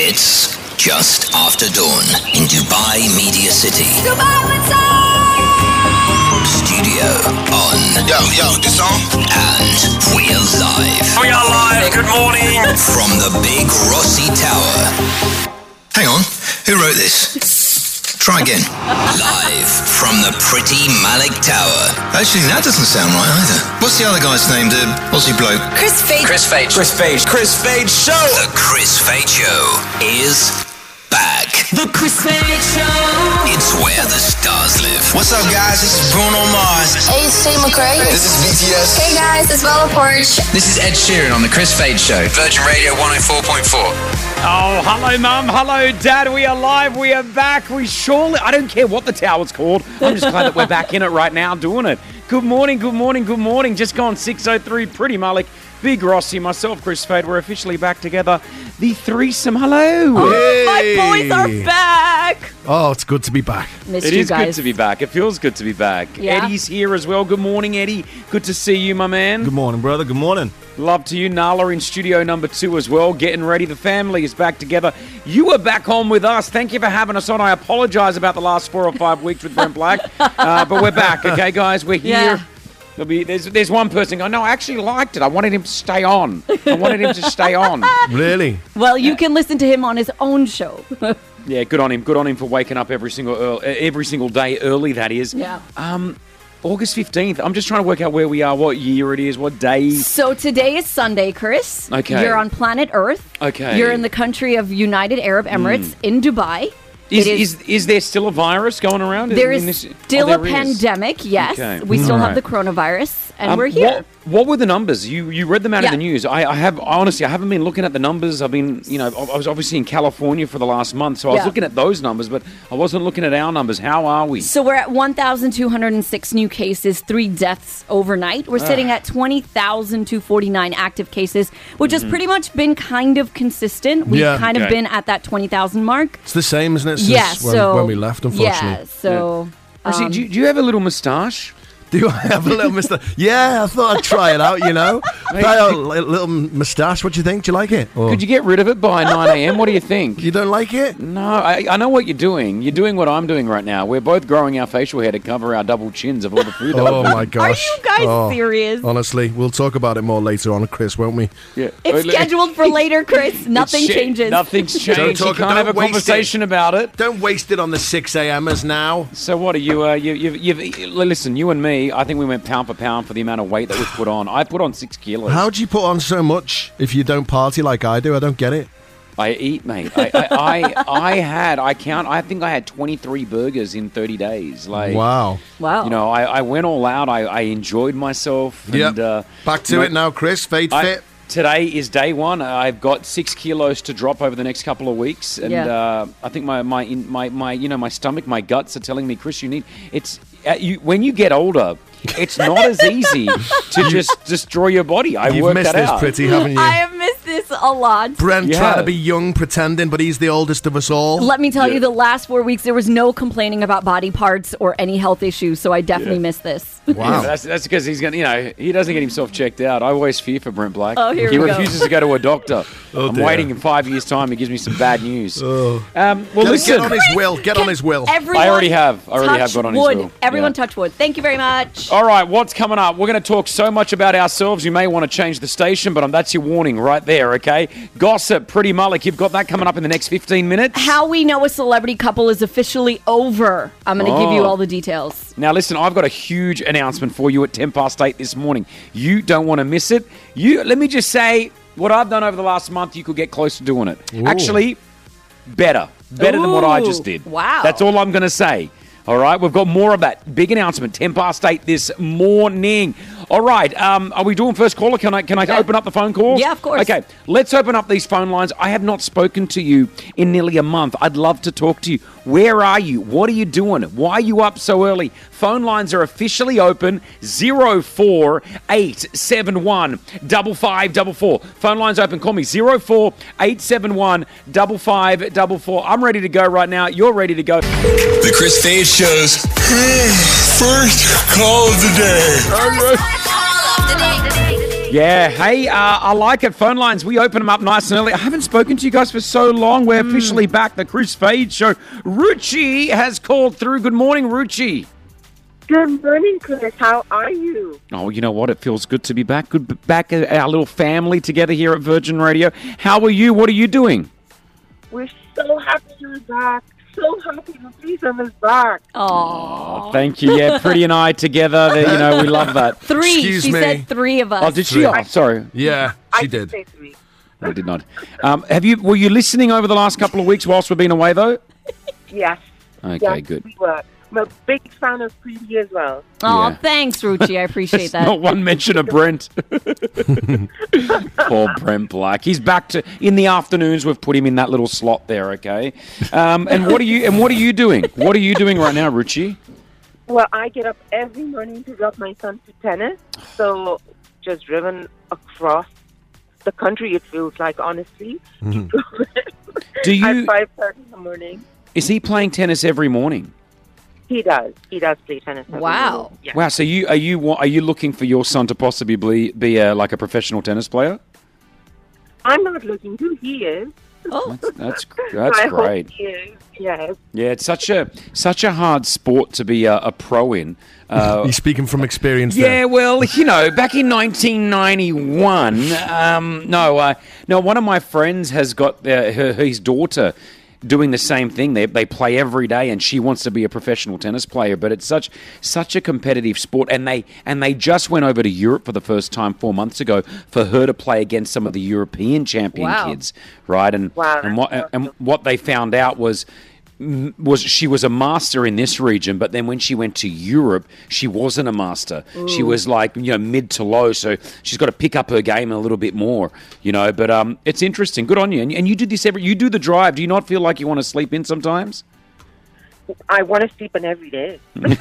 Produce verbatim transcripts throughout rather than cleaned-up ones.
It's just after dawn in Dubai Media City. Dubai, what's up? Studio on. Yo, yo, this on? And we're live. We are live. Good morning. From the big Rossi Tower. Hang on, who wrote this? Try again. Live from the pretty Malik Tower. Actually, that doesn't sound right either. What's the other guy's name, the Aussie bloke? Chris Fade. Chris Fade. Chris Fade. Chris Fade Show. The Chris Fade Show is back. The Chris Fade Show. It's where the stars live. What's up, guys? This is Bruno Mars. Hey, it's Tate McRae. This is B T S. Hey guys, it's Bella Poarch. This is Ed Sheeran on The Chris Fade Show. Virgin Radio one oh four point four. Oh, hello, Mum. Hello, Dad. We are live. We are back. We surely... I don't care what the tower's called. I'm just glad that we're back in it right now doing it. Good morning, good morning, good morning. Just gone six oh three. Pretty Malik, Big Rossi, myself, Chris Fade. We're officially back together. The threesome. Hello. Hey. My boys are back. Oh, it's good to be back. Missed It you is guys. good to be back. It feels good to be back. Yeah. Eddie's here as well. Good morning, Eddie. Good to see you, my man. Good morning, brother. Good morning. Love to you. Nala in studio number two as well. Getting ready. The family is back together. You are back on with us. Thank you for having us on. I apologise about the last four or five weeks with Brent Black. Uh, but we're back, okay, guys? We're here. Yeah. There'll be, there's, there's one person going, no, I actually liked it. I wanted him to stay on. I wanted him to stay on. Really? Well, you can listen to him on his own show. Yeah, good on him. Good on him for waking up every single early, every single day early, that is. Yeah. Um, August fifteenth. I'm just trying to work out where we are, what year it is, what day. So today is Sunday, Chris. Okay. You're on planet Earth. Okay. You're in the country of United Arab Emirates in Dubai. Is, It is, is there still a virus going around? There in is this- still oh, a there is. pandemic, yes. Okay. We still All have right. the coronavirus, and Um, we're here. What, what were the numbers? You you read them out Yeah. of the news. I, I have honestly, I haven't been looking at the numbers. I've been, you know, I was obviously in California for the last month, so I was Yeah. looking at those numbers, but I wasn't looking at our numbers. How are we? So we're at one thousand two hundred six new cases, three deaths overnight. We're sitting at twenty thousand two hundred forty-nine active cases, which has pretty much been kind of consistent. We've Yeah. kind of Okay. been at that twenty thousand mark. It's the same, isn't it, since Yeah, when, so... when we left, unfortunately. Yeah, so... Actually, um, do, you, do you have a little moustache? Do I have a little moustache? Yeah, I thought I'd try it out, you know. Try out a li- little moustache. What do you think? Do you like it? Or Could you get rid of it by nine a.m.? What do you think? you don't like it? No, I, I know what you're doing. You're doing what I'm doing right now. We're both growing our facial hair to cover our double chins of all the food that Oh, we're my gosh. you guys Oh, serious? Honestly, we'll talk about it more later on, Chris, won't we? Yeah. It's scheduled for later, Chris. Nothing It's sh- changes. Nothing's changed. Don't You talk- can't don't have a waste conversation it. about it. Don't waste it on the six a.m.ers now. So what are you? Uh, you you've, you've listen. You and me. I think we went pound for pound for the amount of weight that we've put on. I put on six kilos. How do you put on so much if you don't party like I do? I don't get it. I eat, mate. I, I, I I had. I count. I think I had twenty-three burgers in thirty days. Like Wow. Wow. You know, I, I went all out. I, I enjoyed myself. Yep. And, uh, Back to you know, it now, Chris. Fade I- fit. Today is day one. I've got six kilos to drop over the next couple of weeks, and Yeah. uh, I think my my, in, my my you know my stomach, my guts are telling me, Chris, you need it's uh, you when you get older, it's not as easy to just destroy your body. I You've worked missed that this, out. pretty, haven't you? I have missed this a lot. Brent Yeah. trying to be young, pretending, but he's the oldest of us all. Let me tell Yeah. you, the last four weeks, there was no complaining about body parts or any health issues, so I definitely Yeah. missed this. Yeah, Wow. that's that's because he's gonna, you know, he doesn't get himself checked out. I always fear for Brent Black. Oh, here he we go. refuses to go to a doctor. Oh, I'm dear. waiting in five years' time. He gives me some bad news. Oh. Um, well, Get, listen. get on his will. Get on his will. Everyone I already have. I already have touch got on his wood. will. Everyone Yeah. touch wood. Thank you very much. All right, what's coming up? We're going to talk so much about ourselves, you may want to change the station, but um, that's your warning right there, okay? Gossip, Pretty Malik, you've got that coming up in the next fifteen minutes. How we know a celebrity couple is officially over. I'm going to give you Oh. all the details. Now, listen, I've got a huge announcement for you at ten past eight this morning. You don't want to miss it. You Let me just say, what I've done over the last month, you could get close to doing it. Ooh. Actually, better. Better than what I Ooh, just did. wow. That's all I'm going to say. All right, we've got more of that big announcement, ten past eight this morning. All right, um, are we doing first caller? Can I can I Yeah. open up the phone calls? Yeah, of course. Okay, let's open up these phone lines. I have not spoken to you in nearly a month. I'd love to talk to you. Where are you? What are you doing? Why are you up so early? Phone lines are officially open. zero four eight seven one five five four four. Phone lines open. Call me zero four eight seven one five five four four. I'm ready to go right now. You're ready to go. The Chris Fade Show's first call of the day. First call of the day. Yeah, hey, uh, I like it. Phone lines, we open them up nice and early. I haven't spoken to you guys for so long. We're Mm. officially back, the Chris Fade Show. Ruchi has called through. Good morning, Ruchi. Good morning, Chris. How are you? Oh, you know what? It feels good to be back. Good b- back at our little family together here at Virgin Radio. How are you? What are you doing? We're so happy you're back. So happy to see them is back. Oh, Thank you. Yeah, Pretty and I together. There, you know, we love that. three. Excuse she me. said three of us. Oh, did she? Oh, sorry. Yeah, I she did. Say three. I did not. Um, have you? Were you listening over the last couple of weeks whilst we've been away, though? Yes. Okay, yes, good. We were. I'm a big fan of Pretty as well. Oh, Yeah. thanks, Ruchi. I appreciate that. Not one mention of Brent. Poor Brent Black. He's back to in the afternoons. We've put him in that little slot there. Okay. Um, and what are you? And what are you doing? What are you doing right now, Ruchi? Well, I get up every morning to drop my son to tennis. So just driven across the country, it feels like, honestly. Do you? At five thirty in the morning. Is he playing tennis every morning? He does. He does play tennis. every Wow. morning. Yeah. Wow. So you are you wa- are you looking for your son to possibly be, be a, like a professional tennis player? I'm not looking to. He is. Oh, That's that's I great. Hope he is. Yes. Yeah, it's such a such a hard sport to be a, a pro in. Uh, He's speaking from experience Yeah, there. well, you know, back in nineteen ninety-one, um, no, uh, no, one of my friends has got uh, her, his daughter doing the same thing. They they play every day, and she wants to be a professional tennis player. But it's such such a competitive sport, and they and they just went over to Europe for the first time four months ago for her to play against some of the European champion Wow. kids, right? And Wow, and what that's and what they found out was. was she was a master in this region, but then when she went to Europe, she wasn't a master. She was like, you know, mid to low, so she's got to pick up her game a little bit more, you know. But um, it's interesting. Good on you. And, and you do this every. You do the drive. Do you not feel like you want to sleep in sometimes? I want to sleep in every day.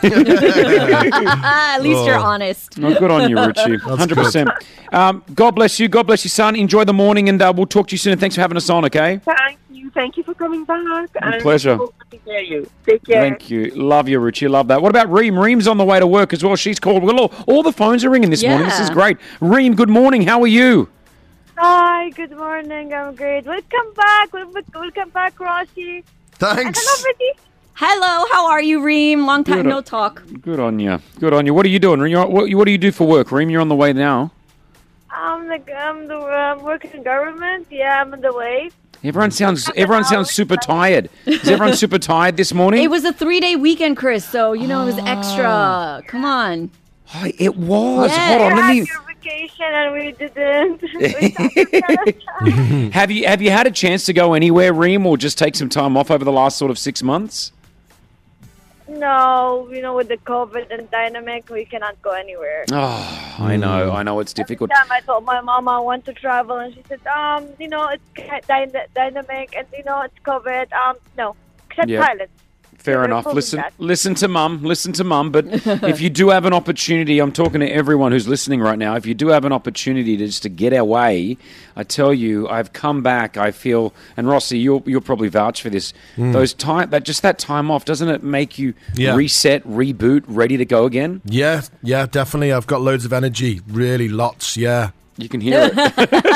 at least you're honest. No, good on you, Richie. one hundred percent. Um, God bless you. God bless your son. Enjoy the morning, and uh, we'll talk to you soon. And thanks for having us on, okay? Thank you. Thank you for coming back. My pleasure. Hope to hear you. Take care. Thank you. Love you, Richie. Love that. What about Reem? Reem's on the way to work as well. She's called. Well, all, all the phones are ringing this morning. This is Yeah. great. Reem, good morning. How are you? Hi, good morning. I'm great. Welcome back. Wel- Welcome back, Roshi. Thanks. Hello, Pretty. Hello, how are you, Reem? Long time Good. no talk. Good on you. Good on you. What are you doing? Reem? What, what do you do for work, Reem? You're on the way now. I'm the I'm the um, working in government. Yeah, I'm on the way. Everyone sounds. Everyone sounds super tired. Is everyone super tired this morning? It was a three-day weekend, Chris, so, you know, it was extra. Come on. Oh, it was. Yeah. Hold on. We Let had me. your vacation and we didn't. We Have you have you had a chance to go anywhere, Reem, or just take some time off over the last sort of six months? No, you know, with the COVID and dynamic, we cannot go anywhere. Oh, I know. I know it's difficult. Every time I told my mom I want to travel, and she said, um, you know, it's dy- dynamic, and you know, it's COVID. Um, no, except Yeah. Thailand. Fair We're enough. proving Listen, that. listen to mum. Listen to mum. But if you do have an opportunity, I'm talking to everyone who's listening right now. If you do have an opportunity to just to get away, I tell you, I've come back. I feel, and Rossi, you'll you'll probably vouch for this. Those time that just that time off, doesn't it make you Yeah. reset, reboot, ready to go again? Yeah, yeah, definitely. I've got loads of energy. Really, lots. Yeah. You can hear it.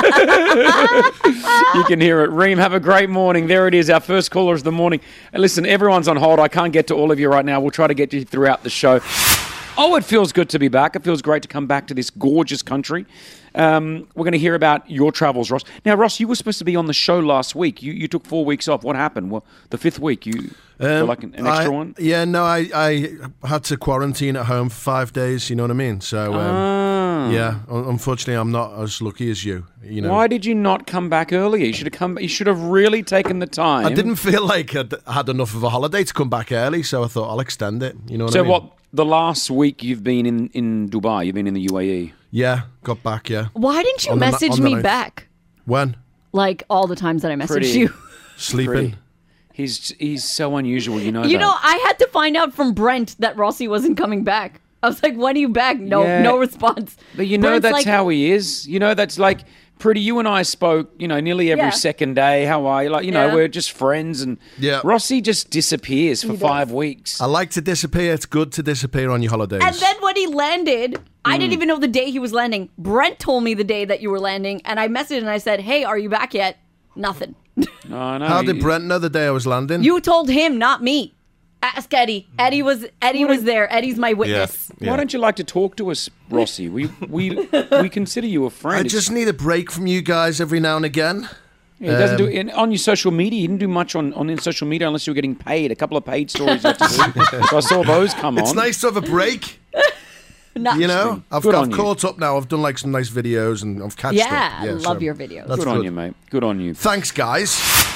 You can hear it. Reem, have a great morning. There it is, our first caller of the morning. And listen, everyone's on hold. I can't get to all of you right now. We'll try to get you throughout the show. Oh, it feels good to be back. It feels great to come back to this gorgeous country. Um, we're going to hear about your travels, Ross. Now, Ross, you were supposed to be on the show last week. You you took four weeks off. What happened? Well, the fifth week, you feel like an, an extra Um, I- one? Yeah, no, I, I had to quarantine at home for five days. You know what I mean? So, um, Ah. yeah, un- unfortunately, I'm not as lucky as you. You know, Why did you not come back earlier? You should have come. You should have really taken the time. I didn't feel like I'd had enough of a holiday to come back early, so I thought I'll extend it. You know what So I mean? what? The last week you've been in, in Dubai. You've been in the U A E. Yeah, got back. Yeah, Why didn't you On the ni- message on the me ninth. back? when Like all the times that I messaged Pretty. you. sleeping. Pretty. He's he's so unusual. You know. You that. know, I had to find out from Brent that Rossi wasn't coming back. I was like, when are you back? No, Yeah. no response. But you know Brent's that's like, how he is. You know that's like Pretty. You and I spoke. You know, nearly every Yeah. second day. How are you? Like you know, Yeah. we're just friends. And Yeah. Rossi just disappears for five weeks. I like to disappear. It's good to disappear on your holidays. And then when he landed, I didn't even know the day he was landing. Brent told me the day that you were landing, and I messaged and I said, hey, are you back yet? Nothing. Oh, no. How did you- Brent know the day I was landing? You told him, not me. Ask Eddie. Eddie was Eddie was there. Eddie's my witness. Yeah. Why don't you like to talk to us, Rossi? We we we consider you a friend. I It's- just need a break from you guys every now and again. Yeah, he doesn't do Um, in, on your social media. He didn't do much on, on social media unless you were getting paid. A couple of paid stories you had to do. So I saw those come It's on. nice to have a break. Not You know, I've, Good on I've you. caught up now. I've done like some nice videos and I've catched Yeah, up. I love your videos. That's Good on good. you, mate. Good on you. Thanks, guys.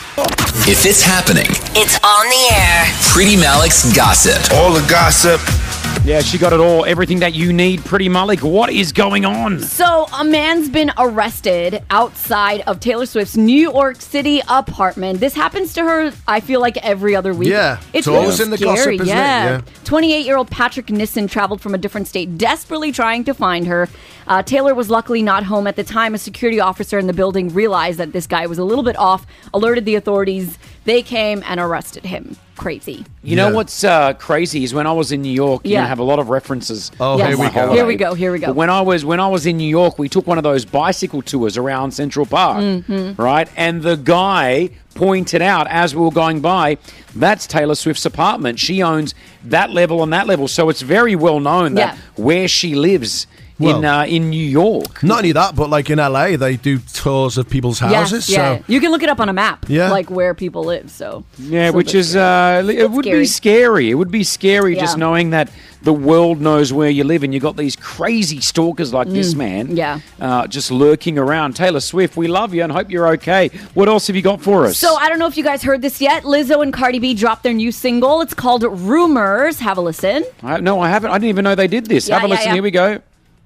If it's happening, It's on the air. Pretty Malik's gossip. All the gossip. Yeah, she got it all. Everything that you need, Pretty Malik. What is going on? So, a man's been arrested outside of Taylor Swift's New York City apartment. This happens to her, I feel like, every other week. Yeah, it's it's always really in the scary. gossip, isn't it? yeah. Yeah. twenty-eight-year-old Patrick Nissen traveled from a different state, desperately trying to find her. Uh, Taylor was luckily not home at the time. A security officer in the building realized that this guy was a little bit off, alerted the authorities. They came and arrested him. Crazy. You know Yeah. what's uh, crazy is when I was in New York, you're Yeah. gonna have a lot of references. Oh, Yes. here we my go. holiday. Here we go, here we go. But when I was when I was in New York, we took one of those bicycle tours around Central Park, Mm-hmm. right? And the guy pointed out as we were going by, that's Taylor Swift's apartment. She owns that level and that level, so it's very well known that Yeah. where she lives in Well- uh, in New York. Not only that, but like in L A, they do tours of people's houses. Yeah, yeah. So You can look it up on a map, Yeah. like where people live. So Yeah, it's a which little is bit uh, it would scary. be scary. It would be scary just Yeah. knowing that the world knows where you live, and you got these crazy stalkers like this man, Mm, yeah. uh, just lurking around. Taylor Swift, we love you and hope you're okay. What else have you got for us? So I don't know if you guys heard this yet. Lizzo and Cardi B dropped their new single. It's called Rumors. Have a listen. I, no, I haven't. I didn't even know they did this. Yeah, Have a yeah, listen. yeah. Here we go.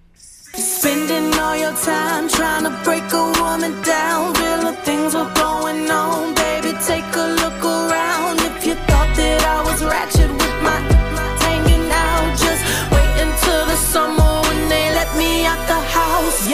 Spending all your time trying to break a woman down. Real things were going on, baby. Take a look around. If you thought that I was ratchet with my hanging out, just wait until the summer when they let me out the house.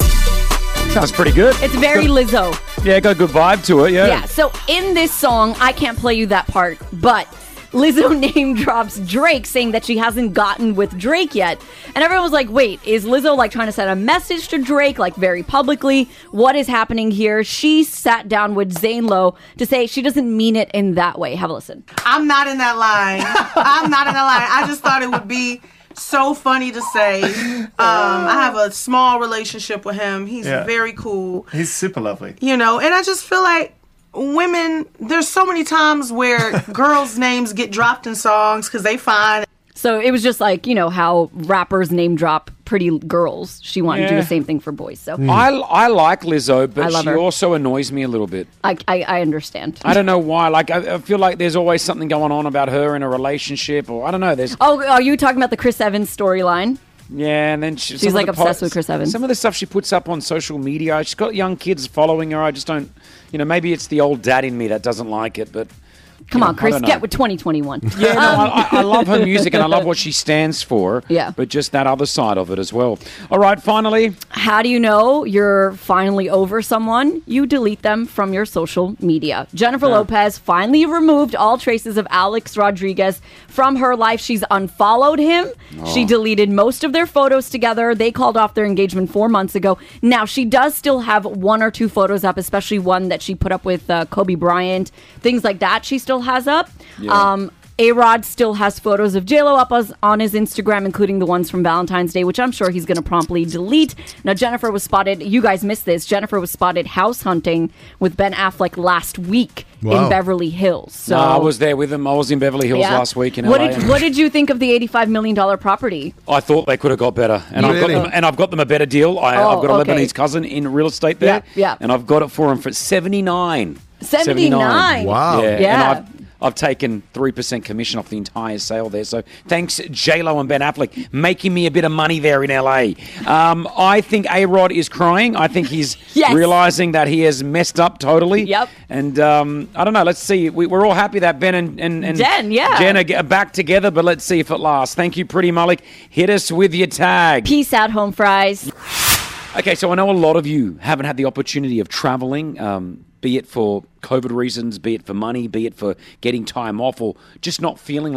Yep. Sounds pretty good. It's very Lizzo. Yeah, got a good vibe to it. Yeah. Yeah. So in this song, I can't play you that part, but Lizzo name drops Drake, saying that she hasn't gotten with Drake yet. And everyone was like, wait, is Lizzo like trying to send a message to Drake, like very publicly? What is happening here? She sat down with Zane Lowe to say she doesn't mean it in that way. Have a listen. I'm not in that line. I'm not in that line. I just thought it would be so funny to say. Um, I have a small relationship with him. He's Yeah. very cool. He's super lovely. You know, and I just feel like women, there's so many times where girls' names get dropped in songs because they find. So it was just like, you know, how rappers name drop pretty girls. She wanted to do Yeah. the same thing for boys. So I, I like Lizzo, I but love she her. also annoys me a little bit. I, I, I understand. I don't know why. Like, I, I feel like there's always something going on about her in a relationship, or I don't know. There's Oh, are you talking about the Chris Evans storyline? Yeah, and then she, She's, some of like, the obsessed with Chris Evans. Some of the stuff she puts up on social media, she's got young kids following her. I just don't, you know, maybe it's the old dad in me that doesn't like it, but Come you on, know, I Chris, don't know. get with twenty twenty-one. Yeah, no, Um, I, I- I love her music and I love what she stands for. Yeah. But just that other side of it as well. All right, finally. How do you know you're finally over someone? You delete them from your social media. Jennifer Yeah. Lopez finally removed all traces of Alex Rodriguez from her life. She's unfollowed him. She deleted most of their photos together. They called off their engagement four months ago. Now, she does still have one or two photos up, especially one that she put up with uh, Kobe Bryant. Things like that she still has up. Yeah. Um, A-Rod still has photos of J-Lo up as, on his Instagram, including the ones from Valentine's Day, which I'm sure he's going to promptly delete. Now, Jennifer was spotted, you guys missed this, Jennifer was spotted house hunting with Ben Affleck last week Wow. in Beverly Hills. So No, I was there with him. I was in Beverly Hills Yeah. last week in what L A. did, what did you think of the eighty-five million dollars property? I thought they could have got better, and I've got Really? them, and I've got them a better deal. I, Oh, I've got a okay. Lebanese cousin in real estate there, Yeah, yeah. and I've got it for him for seventy nine. seventy-nine Wow. Yeah, Yeah. and I've I've taken three percent commission off the entire sale there. So thanks J Lo and Ben Affleck making me a bit of money there in L A. Um, I think A Rod is crying. I think he's Yes. realizing that he has messed up totally. Yep. And um, I don't know. Let's see. We, we're all happy that Ben and and, and Jen, yeah. Jen are, are back together. But let's see if it lasts. Thank you, Pretty Malik. Hit us with your tag. Peace out, home fries. Okay, so I know a lot of you haven't had the opportunity of traveling, um, be it for COVID reasons, be it for money, be it for getting time off, or just not feeling like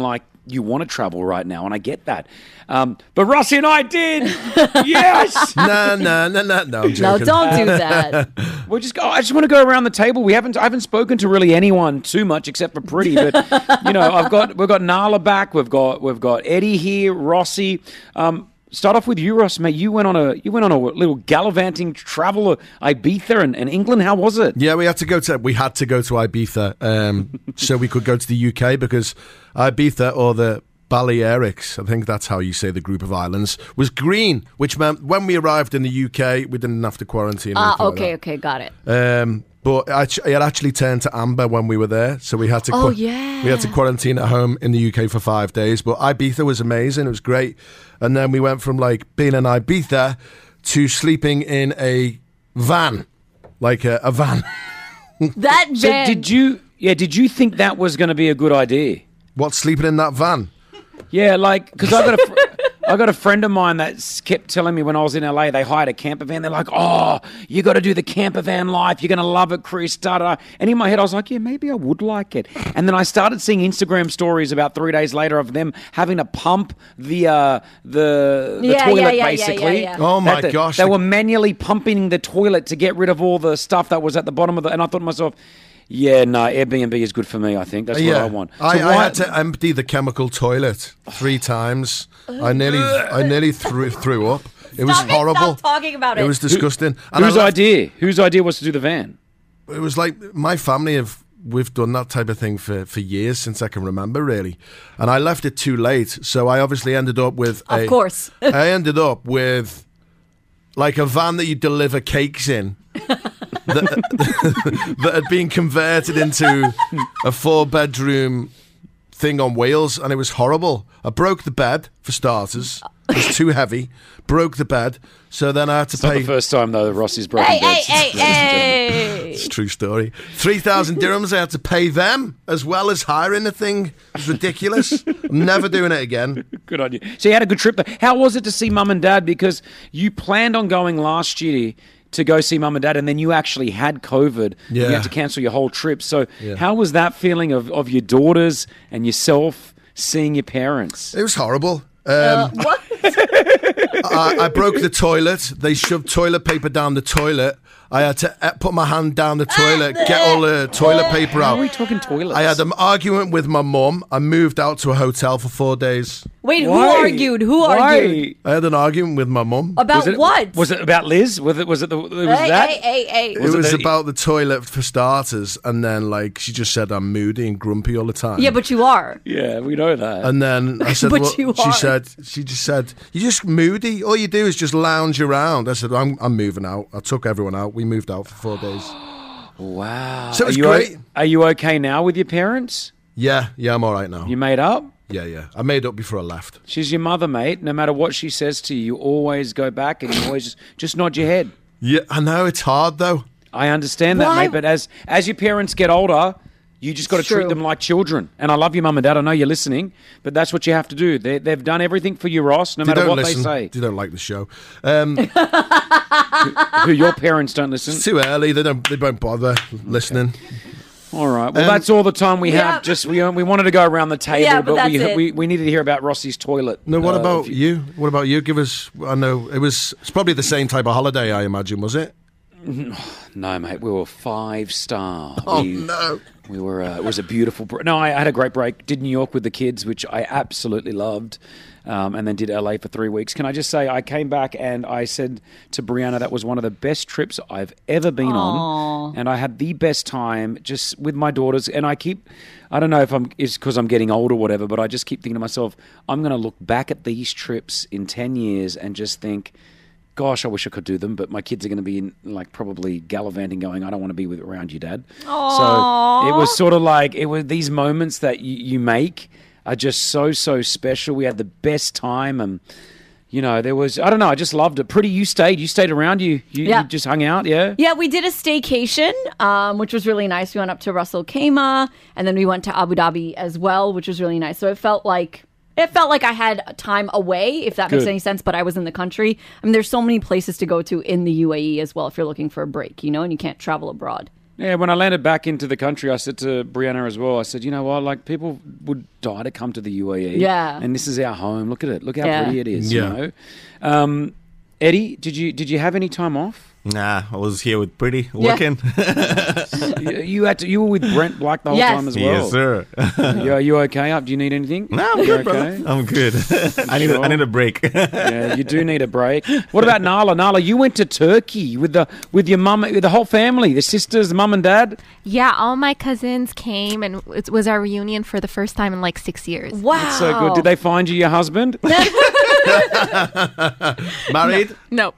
you want to travel right now, and I get that. Um, but Rossi and I did. Yes. No, no, no, no, no. I'm No, joking. don't do that. We'll just go. I just want to go around the table. We haven't. I haven't spoken to really anyone too much except for Pretty. But you know, I've got we've got Nala back. We've got we've got Eddie here. Rossi. Um, start off with you, Ross. Mate, you went on a you went on a little gallivanting travel to Ibiza and, and England. How was it? Yeah, we had to go to we had to go to Ibiza, um, so we could go to the U K because Ibiza or the Balearics, I think that's how you say the group of islands, was green, which meant when we arrived in the U K, we didn't have to quarantine. or Ah, anything like okay, that. okay, got it. Um, but it had actually turned to amber when we were there, so we had to. Oh, qu- yeah. we had to quarantine at home in the U K for five days. But Ibiza was amazing; it was great. And then we went from like being in Ibiza to sleeping in a van, like a, a van. That So van. did you? Yeah, did you think that was going to be a good idea? What, sleeping in that van? Yeah, like because I got a. Fr- I got a friend of mine that s- kept telling me when I was in L A, they hired a camper van. They're like, oh, you got to do the camper van life. You're going to love it, Chris. Da, da. And in my head, I was like, yeah, maybe I would like it. And then I started seeing Instagram stories about three days later of them having to pump the uh, the, the Yeah, toilet, yeah, yeah, yeah, basically. yeah, yeah. Oh, my That the- gosh. They were manually pumping the toilet to get rid of all the stuff that was at the bottom of the... And I thought to myself, yeah, no, Airbnb is good for me, I think. That's what I want. So I, I why- had to empty the chemical toilet three times. I nearly, I nearly threw, threw up. It was Stop it, horrible. stop talking about It it. was disgusting. And I Whose left- idea? Whose idea was to do the van? It was like my family have. We've done that type of thing for, for years since I can remember, really. And I left it too late, so I obviously ended up with. Of a, course. I ended up with like a van that you deliver cakes in. that, that had been converted into a four bedroom thing on wheels, and it was horrible. I broke the bed for starters. It was too heavy. Broke the bed, so then I had to It's not pay. the first time though that Rossi's broken Hey, beds. hey, hey, hey. It's a true story. Three thousand dirhams. I had to pay them as well as hiring the thing. It's ridiculous. I'm never doing it again. Good on you. So you had a good trip. Though. How was it to see mum and dad? Because you planned on going last year to go see mum and dad, and then you actually had COVID. Yeah. You had to cancel your whole trip. So Yeah. how was that feeling of, of your daughters and yourself seeing your parents? It was horrible. Um, Uh, what? I, I broke the toilet. They shoved toilet paper down the toilet. I had to uh, put my hand down the toilet, get all the toilet paper How are we out. talking toilets? I had an argument with my mum. I moved out to a hotel for four days. Wait, who Why? argued? Who Why? argued? I had an argument with my mum. About Was it, what? Was it about Liz? Was it? Was it? The, it was hey, that? hey, hey, hey. It Was was, it the- about the toilet for starters, and then like she just said I'm moody and grumpy all the time. Yeah, but you are. Yeah, we know that. And then I said, But well, you she are. said, she just said, you're just moody. All you do is just lounge around. I said, I'm, I'm moving out. I took everyone out. We moved out for four days. wow. So it was are you o- great. are you okay now with your parents? Yeah, yeah, I'm all right now. You made up? Yeah, yeah. I made up before I left. She's your mother, mate. No matter what she says to you, you always go back and you always just, just nod your head. Yeah, I know it's hard though. I understand that, Why- mate. But as as your parents get older, you just got to treat True. them like children. And I love your mum and dad. I know you're listening, but that's what you have to do. They, they've done everything for you, Ross. No They matter don't what listen. they say. They don't like the show. Um, Who your parents don't listen. it's too early. They don't. They won't bother listening. All right. Well, Um, that's all the time we Yeah. have. Just we we wanted to go around the table, Yeah, but but, we, that's it. we we needed to hear about Rossi's toilet. No, what Uh, about if you? What about you? Give us. I know it was. It's probably the same type of holiday, I imagine. Was it? No, mate. We were five star. Oh we, no. We were. Uh, it was a beautiful. Br- no, I had a great break. Did New York with the kids, which I absolutely loved, um, and then did L A for three weeks. Can I just say, I came back and I said to Brianna that was one of the best trips I've ever been on, and I had the best time just with my daughters. And I keep, I don't know if I'm is because I'm getting old or whatever, but I just keep thinking to myself, I'm going to look back at these trips in ten years and just think, gosh, I wish I could do them, but my kids are going to be in, like probably gallivanting, going, I don't want to be with around you, Dad. So it was sort of like it was these moments that you, you make are just so so special. We had the best time, and you know there was I don't know, I just loved it. Pretty, you stayed, you stayed around, you you, Yeah. you just hung out, yeah. Yeah, we did a staycation, um, which was really nice. We went up to Ras Al Khaimah, and then we went to Abu Dhabi as well, which was really nice. So it felt like it felt like I had time away, if that makes Good. any sense. But I was in the country. I mean, there's so many places to go to in the U A E as well if you're looking for a break, you know, and you can't travel abroad. Yeah, when I landed back into the country, I said to Brianna as well, I said, you know what, like people would die to come to the U A E. Yeah. And this is our home. Look at it. Look how Yeah. pretty it is, Yeah. you know. Um, Eddie, did you did you have any time off? Nah, I was here with Pretty working. you, you had to. You were with Brent Black the whole Yes. time as well. Yes, sir. you, are you okay? Up? Do you need anything? No, I'm You good, okay? brother. I'm good. I need a, I need a break. Yeah, you do need a break. What about Nala? Nala, you went to Turkey with the with your mum, with the whole family, the sisters, the mum and dad. Yeah, all my cousins came, and it was our reunion for the first time in like six years. Wow. That's so good. Did they find you your husband? Married? No.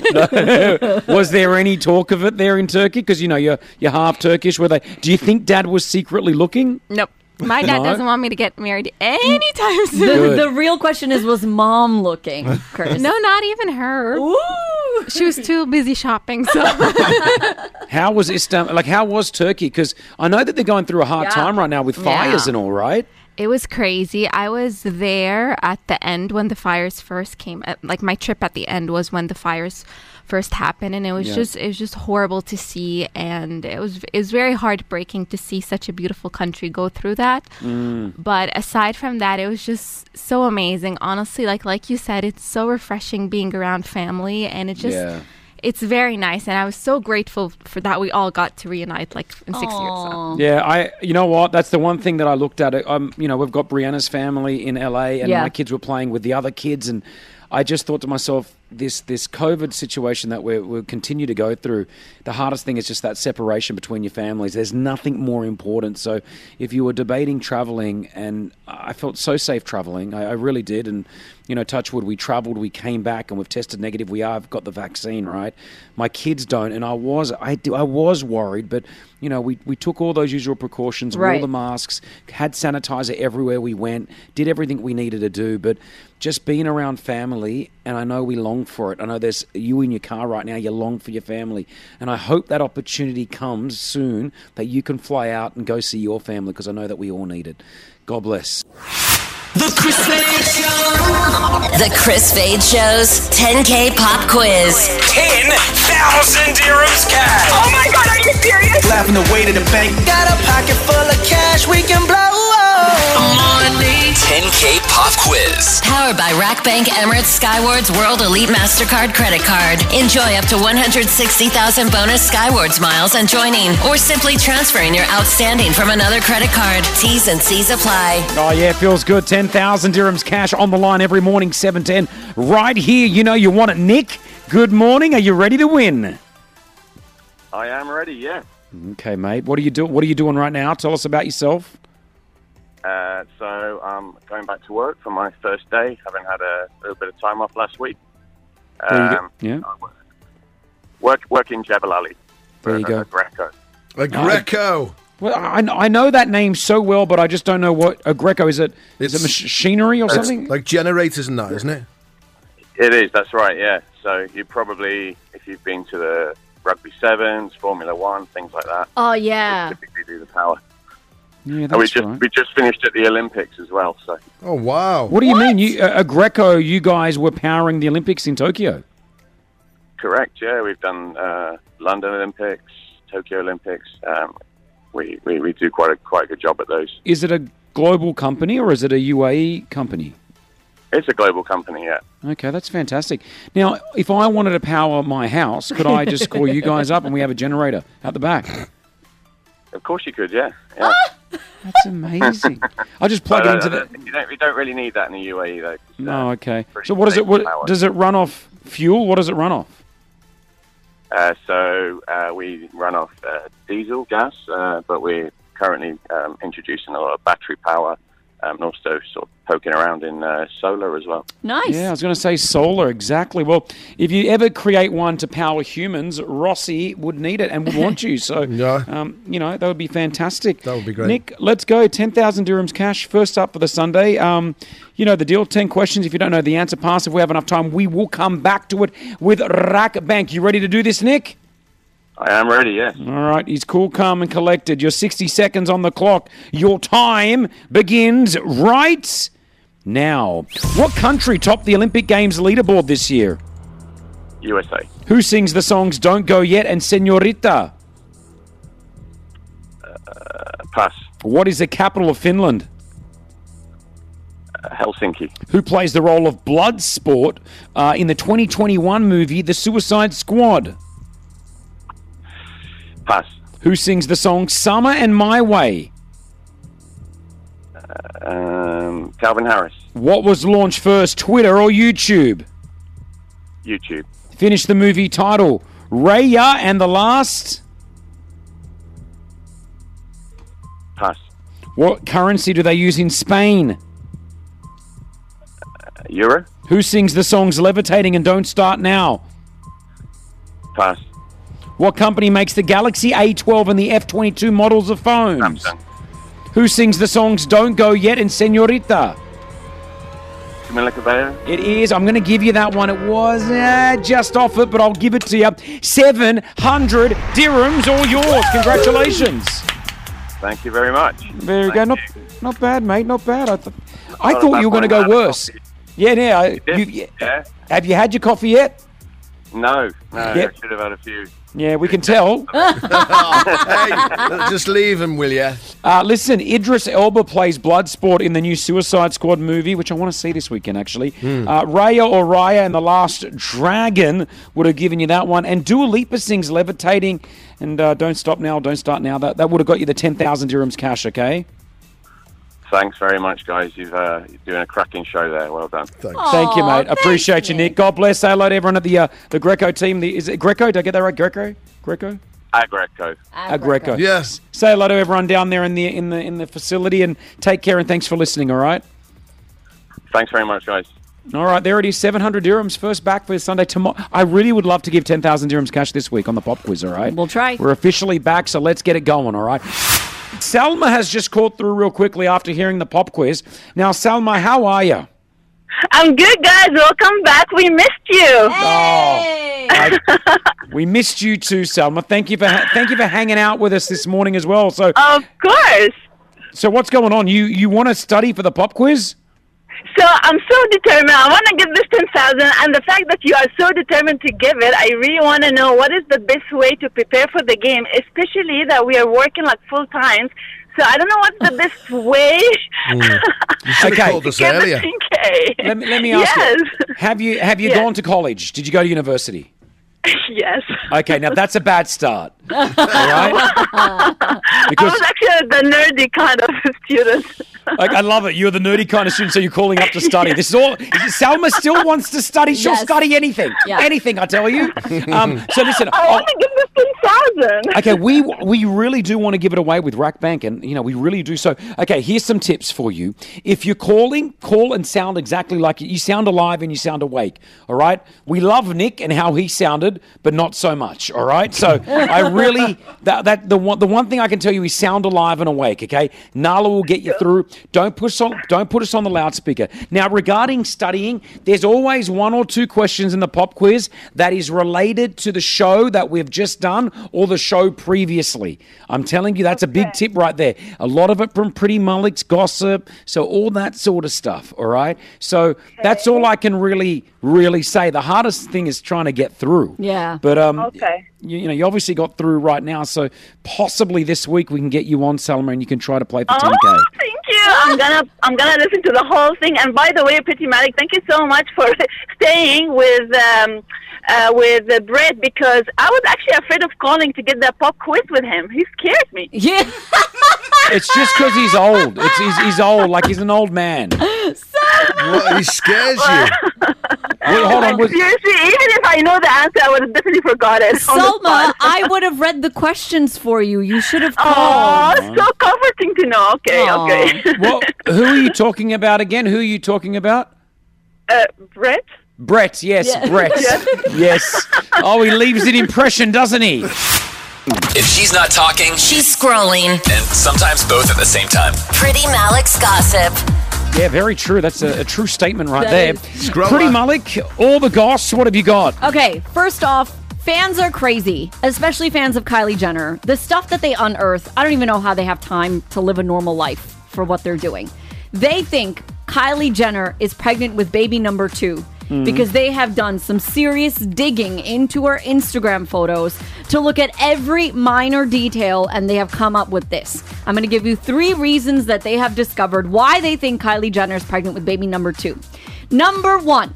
Was there any talk of it there in Turkey? Because you know you're you're half Turkish. Were they? Do you think Dad was secretly looking? Nope. My dad No? doesn't want me to get married anytime The, soon. the real question is, was mom looking, Chris? No, not even her. Ooh. She was too busy shopping. So How was Istanbul? Like, how was Turkey? Because I know that they're going through a hard Yeah. time right now with fires Yeah. and all, right? it was crazy. I was there at the end when the fires first came. uh, Like my trip at the end was when the fires first happened, and it was Yeah. just it was just horrible to see, and it was it was very heartbreaking to see such a beautiful country go through that. Mm. But aside from that, it was just so amazing. Honestly, like like you said, it's so refreshing being around family, and it just Yeah. it's very nice. And I was so grateful for that we all got to reunite like in six years. So. Yeah, I. You know what? That's the one thing that I looked at. Um, you know, we've got Brianna's family in L A, and Yeah. my kids were playing with the other kids, and I just thought to myself, this this COVID situation that we we continue to go through, the hardest thing is just that separation between your families. There's nothing more important. So if you were debating traveling, and I felt so safe traveling, I, I really did, and you know, touch wood, we traveled, we came back, and we've tested negative. We have got the vaccine, right? My kids don't, and I was I do I was worried, but you know, we we took all those usual precautions, wore Right. the masks, had sanitizer everywhere we went, did everything we needed to do, but just being around family, and I know we long for it. I know there's you in your car right now, you long for your family, and I hope that opportunity comes soon that you can fly out and go see your family, because I know that we all need it. God bless. The Chris Fade Show. The Chris Fade Show's ten K pop quiz. ten thousand dirhams cash. Oh my god, are you serious? Laughing away to the bank. Got a pocket full of cash we can blow. Money. ten K pop quiz. Powered by Rackbank Emirates Skywards World Elite MasterCard Credit Card. Enjoy up to one hundred sixty thousand bonus Skywards miles on joining, or simply transferring your outstanding from another credit card. T's and C's apply. Oh, yeah, feels good. ten thousand dirhams cash on the line every morning, seven ten. Right here, you know you want it. Nick, good morning. Are you ready to win? I am ready, yeah. Okay, mate. What are you doing? What are you doing right now? Tell us about yourself. Uh, so I'm going back to work for my first day, having had a little bit of time off last week. There you go. Um, Yeah. Work, work in Jebel Ali. There you for go. a Greco. A Greco. Well, I, I know that name so well, but I just don't know what a Greco is. It is it It's- machinery or It's something? like generators and that, isn't it? It is, that's right, yeah. So you probably, if you've been to the Rugby Sevens, Formula One, things like that, Oh, yeah. typically do the power. Yeah, And we that's just right. we just finished at the Olympics as well, so Oh, wow. What do you mean? You, a, a Greco, you guys were powering the Olympics in Tokyo. correct, yeah. We've done uh, London Olympics, Tokyo Olympics. Um, we, we, we do quite a quite a good job at those. Is it a global company or is it a U A E company? It's a global company, yeah. Okay, that's fantastic. Now, if I wanted to power my house, could I just call you guys up and we have a generator out the back? Of course you could, yeah. yeah. That's amazing. I just plug But, it uh, into uh, the... You don't, you don't really need that in the U A E, though. 'cause, uh, No, okay. pretty So what is it? What, powered. does it run off fuel? What does it run off? Uh, so uh, we run off uh, diesel gas, uh, but we're currently um, introducing a lot of battery power, um, and also sort of poking around in uh, solar as well. Nice. Yeah, I was going to say solar, exactly. Well, if you ever create one to power humans, Rossi would need it and would want you. So, Yeah. um, you know, that would be fantastic. That would be great. Nick, let's go. ten thousand dirhams cash, first up for the Sunday. Um, you know the deal, ten questions. If you don't know the answer, pass. If we have enough time, we will come back to it with Rackbank. You ready to do this, Nick? I am ready, yes. All right, he's cool, calm, and collected. Your sixty seconds on the clock. Your time begins right now. What country topped the Olympic Games leaderboard this year? U S A. Who sings the songs Don't Go Yet and Senorita? Uh, pass. What is the capital of Finland? Uh, Helsinki. Who plays the role of Bloodsport uh, in the twenty twenty-one movie The Suicide Squad? Pass. Who sings the song Summer and My Way? Uh, um, Calvin Harris. What was launched first, Twitter or YouTube? YouTube. Finish the movie title. Raya and the Last... Pass. What currency do they use in Spain? Uh, Euro. Who sings the songs Levitating and Don't Start Now? Pass. What company makes the Galaxy A twelve and the F twenty-two models of phones? Samsung. Who sings the songs Don't Go Yet and Señorita? Camila Cabello. It is. I'm going to give you that one. It was uh, just off it, but I'll give it to you. seven hundred dirhams, all yours. Congratulations. Thank you very much. Very good. Not, not bad, mate. Not bad. I, th- I Not thought about you were going to my go man worse. Yeah, yeah. I- Yeah. you- Yeah. Have you had your coffee yet? No, no, Yep. I should have had a few. Yeah, we can tell. Hey, just leave him, will ya? Uh, listen, Idris Elba plays Bloodsport in the new Suicide Squad movie, which I want to see this weekend, actually. Hmm. Uh, Raya or Raya and the Last Dragon would have given you that one. And Dua Lipa sings Levitating and uh, Don't Stop Now, Don't Start Now. That, that would have got you the ten thousand dirhams cash, okay? Thanks very much, guys. You've uh, you're doing a cracking show there. Well done. Thanks. Thank you, mate. Appreciate you, Nick. God bless. Say hello to everyone at the uh, the Greco team. The, is it Greco? Did I get that right? Greco? Greco? Agreco. Agreco. Yes. Say hello to everyone down there in the in the in the facility, and take care and thanks for listening. All right. Thanks very much, guys. All right, there it is. Seven hundred dirhams. First back for Sunday tomorrow. I really would love to give ten thousand dirhams cash this week on the pop quiz. All right. We'll try. We're officially back, so let's get it going. All right. Salma has just called through real quickly after hearing the pop quiz. Now, Salma, how are you? I'm good, guys. Welcome back. We missed you. Oh, I- we missed you too, Salma. Thank you for ha- thank you for hanging out with us this morning as well. So, of course. So, what's going on? You you want to study for the pop quiz? So I'm so determined. I want to give this ten thousand, and the fact that you are so determined to give it, I really want to know what is the best way to prepare for the game, especially that we are working like full time. So I don't know what's the best way. Mm. You should have Okay. called us to get the earlier. ten K. Let me let me ask yes. you. Have you have you Yes. gone to college? Did you go to university? Yes. Okay, now that's a bad start. All right? I Because was actually the nerdy kind of student. like, I love it. You're the nerdy kind of student, so you're calling up to study. This is all. Salma still wants to study. She'll Yes. study anything, Yeah. anything. I tell you. Um, so listen. I oh, want to give this ten thousand. okay, we we really do want to give it away with Rack Bank, and you know we really do. So, okay, here's some tips for you. If you're calling, call and sound exactly like you sound alive and you sound awake. All right. We love Nick and how he sounded, but not so much. All right. So I really that that the one the one thing I can tell you is sound alive and awake. Okay. Nala will get you through. Don't push on. Don't put us on the loudspeaker. Now, regarding studying, there's always one or two questions in the pop quiz that is related to the show that we've just done or the show previously. I'm telling you, that's a big tip right there. A lot of it from Pretty Malik's gossip, so all that sort of stuff. All right. So that's all I can really, really say. The hardest thing is trying to get through. Yeah. But um, Okay. you, you know, you obviously got through right now, so possibly this week we can get you on, Salma, and you can try to play for ten K. Oh, thank you. I'm gonna I'm gonna listen to the whole thing. And by the way, Pretty Malik, thank you so much for staying with um uh, with uh, Brett, because I was actually afraid of calling to get that pop quiz with him. He scared me. Yeah. It's just because he's old. It's he's, he's old, like he's an old man. What, he scares you. Well, hold on. was- Seriously, even if I know the answer, I would have definitely forgotten. on the Selma, spot. I would have read the questions for you. You should have Oh, called. so comforting to know. Okay, Aw. okay. Well, who are you talking about again? Who are you talking about? uh, Brett? Brett, yes, Yeah. Brett. Yes. Oh, he leaves an impression, doesn't he? If she's not talking, She's scrolling. and sometimes both at the same time. Pretty Malik's gossip. Yeah, very true. That's a, a true statement right That there. is. Scroller. Pretty Malik, all the goss, what have you got? Okay, first off, fans are crazy, especially fans of Kylie Jenner. The stuff that they unearth, I don't even know how they have time to live a normal life for what they're doing. They think Kylie Jenner is pregnant with baby number two. mm. because they have done some serious digging into her Instagram photos to look at every minor detail, and they have come up with this. I'm going to give you three reasons that they have discovered why they think Kylie Jenner is pregnant with baby number two. Number one,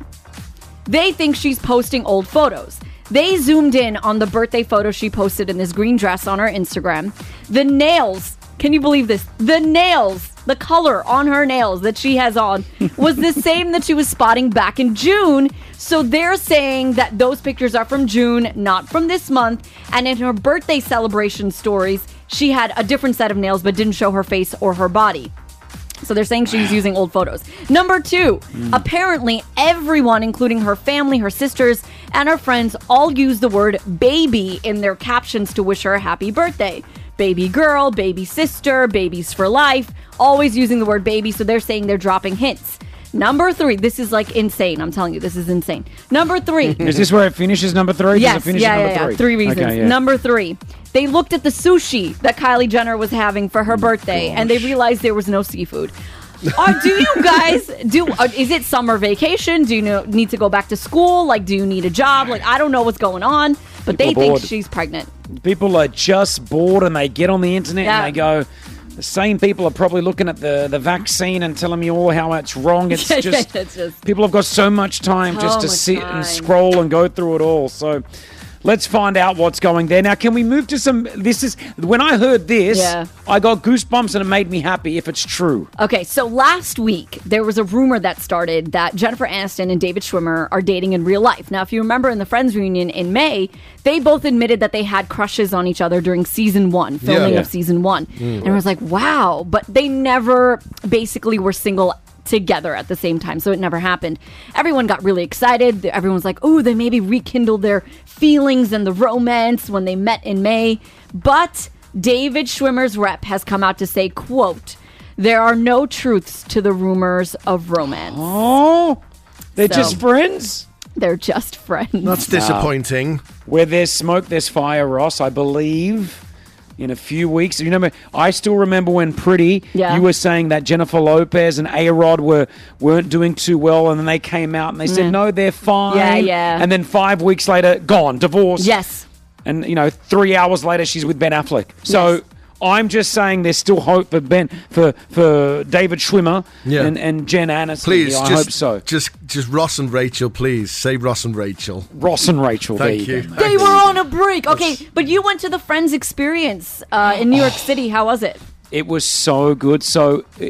they think she's posting old photos. They zoomed in on the birthday photo she posted in this green dress on her Instagram. The nails, can you believe this? The nails, the color on her nails that she has on was the same that she was spotting back in June. So they're saying that those pictures are from June, not from this month. And in her birthday celebration stories, she had a different set of nails but didn't show her face or her body. So they're saying she's using old photos. Number two, mm. apparently everyone, including her family, her sisters, and her friends, all use the word baby in their captions to wish her a happy birthday. Baby girl, baby sister, babies for life, always using the word baby, so they're saying they're dropping hints. Number three, this is like insane. I'm telling you, this is insane. Number three. Is this where it finishes, number three? Yes, Does it finish yeah, at number yeah, three? yeah. Three reasons. Okay, yeah. Number three, they looked at the sushi that Kylie Jenner was having for her birthday, Gosh. and they realized there was no seafood. uh, do you guys do? Uh, is it summer vacation? Do you know, need to go back to school? Like, do you need a job? Like, I don't know what's going on, but People they are think bored. she's pregnant. People are just bored, and they get on the internet Yeah. and they go. The same people are probably looking at the, the vaccine and telling me all how it's wrong. It's Yeah, just, it's just- people have got so much time So just to much sit time. and scroll and go through it all. So let's find out what's going there. Now, can we move to some... This is... When I heard this, Yeah. I got goosebumps and it made me happy if it's true. Okay, so last week, there was a rumor that started that Jennifer Aniston and David Schwimmer are dating in real life. Now, if you remember in the Friends reunion in May, they both admitted that they had crushes on each other during season one, filming Yeah. of season one. Mm. And I was like, wow. But they never basically were single together at the same time, so it never happened. Everyone got really excited. Everyone's like, oh, they maybe rekindled their feelings and the romance when they met in May. But David Schwimmer's rep has come out to say, quote, there are no truths to the rumors of romance. Oh, they're So- just friends? They're just friends. That's disappointing. Where there's smoke, there's fire, Ross, I believe. In a few weeks. You remember, I still remember when Pretty, Yeah. you were saying that Jennifer Lopez and A-Rod were, weren't doing too well, and then they came out and they said, Mm. no, they're fine. Yeah, yeah. And then five weeks later, gone, divorced. Yes. And, you know, three hours later, she's with Ben Affleck. So... Yes. I'm just saying there's still hope for Ben for for David Schwimmer Yeah. and, and Jen Aniston. Please, I just, hope so. Just, just Ross and Rachel, please. Say Ross and Rachel. Ross and Rachel, Thank there you. you go. They were on a break. Okay, but you went to the Friends experience uh, in New York City. How was it? It was so good. So, uh,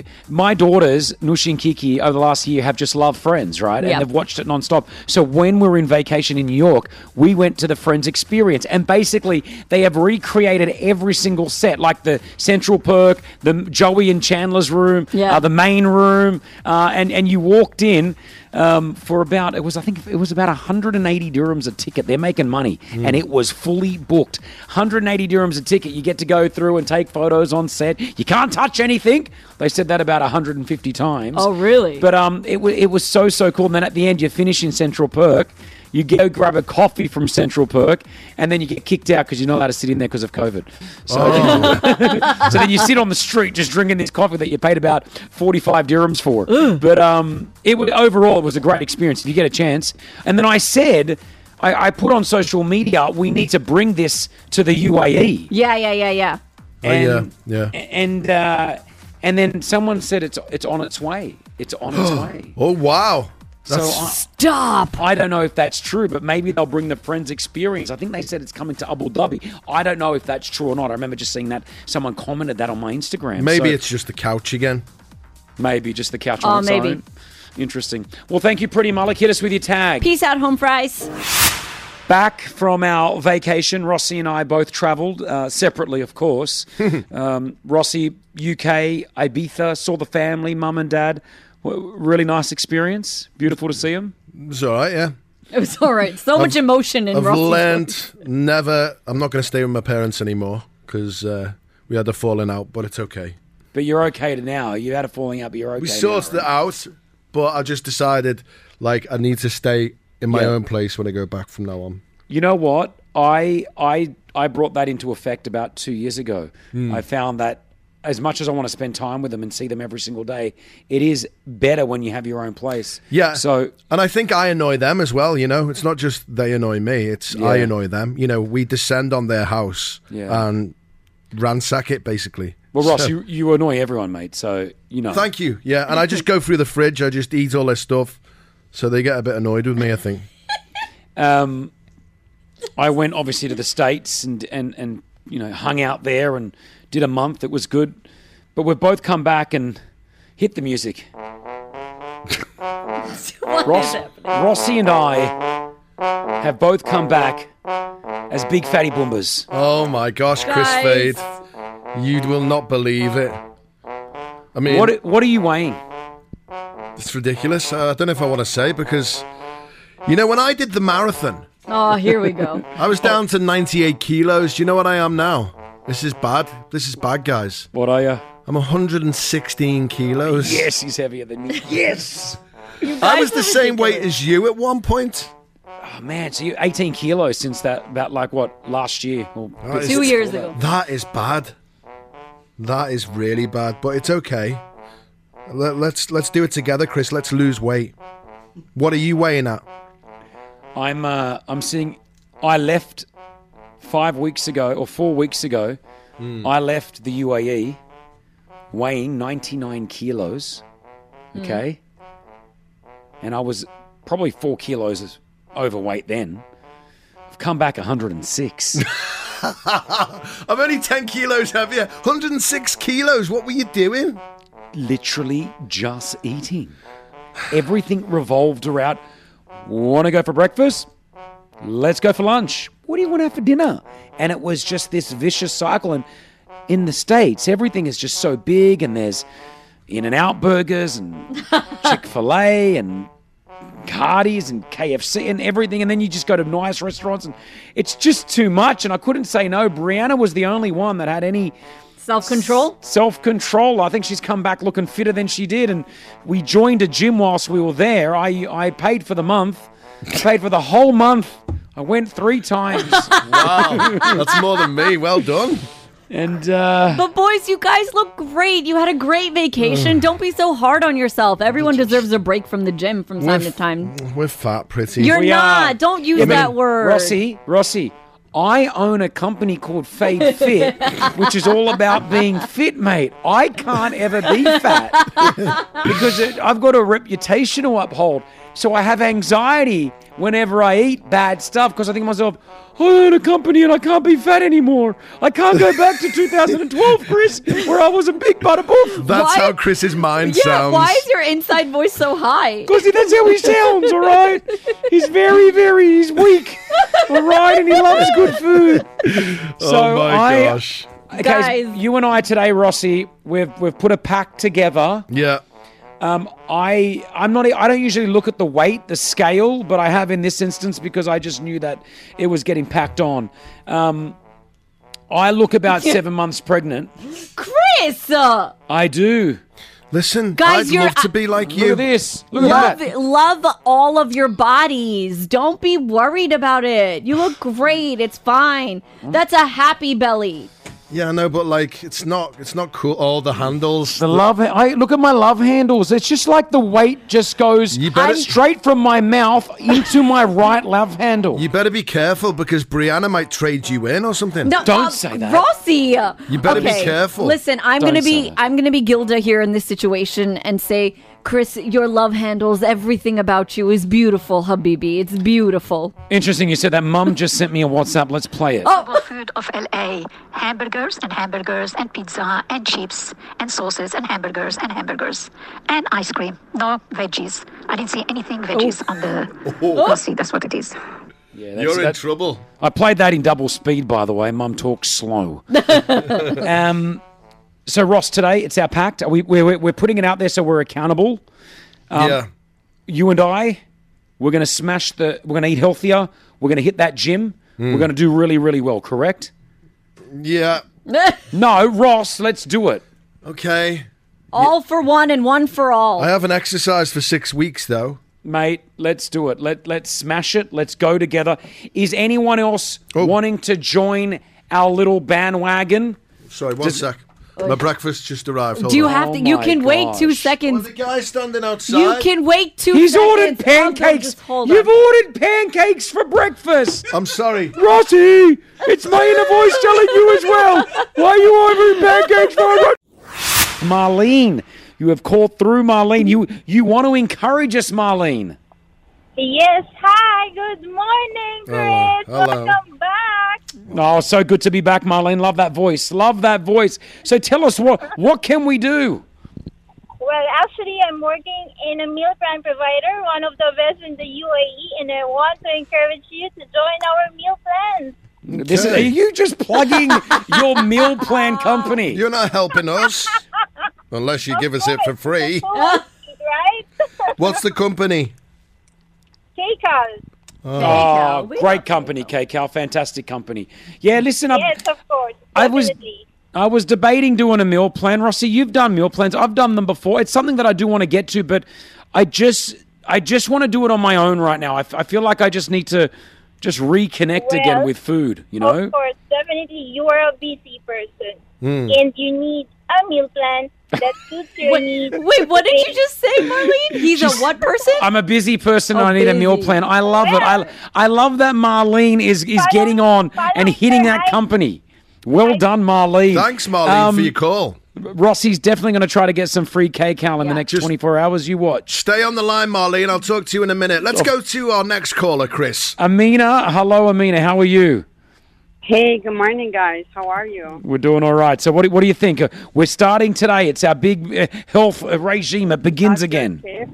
my daughters, Nushi and Kiki, over the last year have just loved Friends, right? Yeah. And they've watched it nonstop. So, when we were in vacation in New York, we went to the Friends experience. And basically, they have recreated every single set, like the Central Perk, the Joey and Chandler's room, Yeah. uh, the main room. Uh, and, and you walked in. Um, for about, it was, I think it was about one hundred eighty dirhams a ticket. They're making money. Mm. And it was fully booked. one hundred eighty dirhams a ticket. You get to go through and take photos on set. You can't touch anything. They said that about one hundred fifty times. Oh, really? But um, it, w- it was so, so cool. And then at the end, you finish in Central Perk. You go grab a coffee from Central Perk, and then you get kicked out because you're not allowed to sit in there because of COVID. So, Oh. so then you sit on the street just drinking this coffee that you paid about forty-five dirhams for. But um, it would, overall, it was a great experience if you get a chance. And then I said, I, I put on social media, we need to bring this to the U A E. Yeah, yeah, yeah, yeah. Oh, And, yeah, yeah. And uh, and then someone said it's it's on its way. It's on its way. Oh, wow. So That's- I, Stop. I don't know if that's true, but maybe they'll bring the Friends experience. I think they said it's coming to Abu Dhabi. I don't know if that's true or not. I remember just seeing that. Someone commented that on my Instagram. Maybe So it's just the couch again. maybe just the couch Oh, on its maybe. own. Interesting. Well, thank you, Pretty Malik. Hit us with your tag. Peace out, home fries. Back from our vacation, Rossi and I both travelled, uh, separately, of course. um, Rossi, U K, Ibiza, saw the family, mum and dad. W- Really nice experience. Beautiful to see them. It's all right, yeah. It was all right. So much I've- emotion in I've Rossi's learned never. I'm not going to stay with my parents anymore because uh, we had a falling out, but it's okay. But you're okay to now. You had a falling out, but you're okay We now, sorted right? it out, but I just decided like I need to stay in my Yeah. own place when I go back from now on. You know what? I I I brought that into effect about two years ago. Hmm. I found that as much as I want to spend time with them and see them every single day, it is better when you have your own place. Yeah. So, and I think I annoy them as well, you know. It's not just they annoy me, it's Yeah. I annoy them. You know, we descend on their house Yeah. and ransack it, basically. well, Ross, So- you, you annoy everyone, mate. So, you know. Thank you. Yeah, and I just go through the fridge, I just eat all their stuff, so they get a bit annoyed with me, I think. Um, I went obviously to the States and, and, and, you know, hung out there and did a month. It was good. But we've both come back and hit the music. Ross, Rossi and I have both come back as big fatty boombas. Oh my gosh, Chris Guys. Fade. You will not believe it. I mean, What what are you weighing? It's ridiculous. Uh, I don't know if I want to say because, you know, when I did the marathon, Oh, here we go. I was down to ninety-eight kilos. Do you know what I am now? This is bad. This is bad, guys. What are you? I'm one hundred sixteen kilos. Yes, he's heavier than me. Yes. I was the same weight as you at one point. Oh, man, so you're eighteen kilos since that, about like what, last year? Or That is- Two years ago. That is bad. That is really bad, but it's okay. Let, let's let's do it together, Chris. Let's lose weight. What are you weighing at? I'm uh, I'm sitting. I left five weeks ago or four weeks ago. Hmm. I left the U A E weighing ninety-nine kilos. Okay, and I was probably four kilos overweight then. I've come back one hundred six. I'm only ten kilos heavier. one hundred six kilos. What were you doing? Literally just eating. Everything revolved around, want to go for breakfast? Let's go for lunch. What do you want to have for dinner? And it was just this vicious cycle. And in the States, everything is just so big, and there's In-N-Out burgers and Chick-fil-A and Hardee's and K F C and everything, and then you just go to nice restaurants, and it's just too much, and I couldn't say no. Brianna was the only one that had any self-control. Self-control. I think she's come back looking fitter than she did, and we joined a gym whilst we were there. I I paid for the month. I paid for the whole month. I went three times. Wow, that's more than me. Well done. And uh, But boys, you guys look great. You had a great vacation. Don't be so hard on yourself. Everyone deserves a break from the gym from time We're to time. We're fat, pretty. You're We not. are. Don't use I mean, that word. Rossi, Rossi, I own a company called Fade Fit, which is all about being fit, mate. I can't ever be fat because it, I've got a reputation to uphold. So I have anxiety whenever I eat bad stuff because I think to myself, I own a company and I can't be fat anymore. I can't go back to two thousand twelve, Chris, where I was a big butterboof. That's Why- how Chris's mind Yeah, sounds. why is your inside voice so high? Because that's how he sounds, all right? He's very, very, he's weak, all right? And he loves good food. So oh my I, gosh. Okay, Guys. you and I today, Rossi, we've we've put a pack together. Yeah. Um, I I'm not. I don't usually look at the weight, the scale, but I have in this instance because I just knew that it was getting packed on. Um, I look about seven months pregnant. Chris! uh, I do. Listen, Guys, I'd you're- love to be like Look you. at this. Look at Love, that. love all of your bodies. Don't be worried about it. You look great. It's fine. That's a happy belly. Yeah, I know, but like, it's not, it's not cool. All the handles. The love. I look at my love handles. It's just like the weight just goes You better- straight from my mouth into my right love handle. You better be careful because Brianna might trade you in or something. No, Don't uh, say that. Rossi. You better be Okay, careful. Listen, I'm Don't gonna say be that. I'm gonna be Gilda here in this situation and say, Chris, your love handles, everything about you is beautiful, Habibi. It's beautiful. Interesting. You said that. Mum just sent me a WhatsApp. Let's play it. Oh, Food of L A. Hamburgers and hamburgers and pizza and chips and sauces and hamburgers and hamburgers and ice cream. No veggies. I didn't see anything veggies on the. Oh. See, that's what it is. Yeah, that's- You're in that- trouble. I played that in double speed, by the way. Mum talks slow. um, so Ross, today it's our pact. We, we're we're putting it out there so we're accountable. Um, yeah. You and I, we're going to smash the. We're going to eat healthier. We're going to hit that gym. We're going to do really, really well. Correct? Yeah. No, Ross. Let's do it. Okay. all for one and one for all. I haven't exercised for six weeks though. Mate, let's do it. Let let's smash it. Let's go together. Is anyone else Oh. wanting to join our little bandwagon? Sorry, one Does- sec. My breakfast just arrived. Hold Do you on. have to? You can wait two seconds. the guy standing outside. You can wait two He's seconds. ordered I'll go pancakes. just hold You've on. ordered pancakes for breakfast. I'm sorry. Rossi, it's me in a voice telling you as well. Why are you ordering pancakes for Marlene? You have called through, Marlene. You you want to encourage us, Marlene. Yes, hi, good morning, Chris. Hello, hello. Welcome back. Oh, so good to be back, Marlene. Love that voice. Love that voice. So tell us, what what can we do? Well, actually, I'm working in a meal plan provider, one of the best in the U A E, and I want to encourage you to join our meal plans. This is, are you just plugging your meal plan company? You're not helping us. Unless you give us it for free. Right? What's the company? K-Cal. Oh, great company, K-Cal. Fantastic company. Yeah, listen up. Yes, of course. I was Definitely. I was debating doing a meal plan. Rossi, you've done meal plans. I've done them before. It's something that I do want to get to, but I just I just want to do it on my own right now. I, f- I feel like I just need to just reconnect Well, again with food, you know? Of course, definitely. You are a busy person, Mm. and you need a meal plan that suits your Wait, needs. wait, what did you just say, Marlene? He's a what person? I'm a busy person Oh, and I need a meal busy. plan. I love it. I, I love that Marlene is, is getting on and hitting that company. Well done, Marlene. Thanks, Marlene, Um, for your call. Rossi's definitely going to try to get some free K-Cal in the next twenty-four hours. You watch. Stay on the line, Marlene. I'll talk to you in a minute. Let's go to our next caller, Chris. Amina, hello, Amina. How are you? Hey, good morning, guys. How are you? We're doing all right. So what do, what do you think? Uh, We're starting today. It's our big uh, health uh, regime. It begins again. Okay.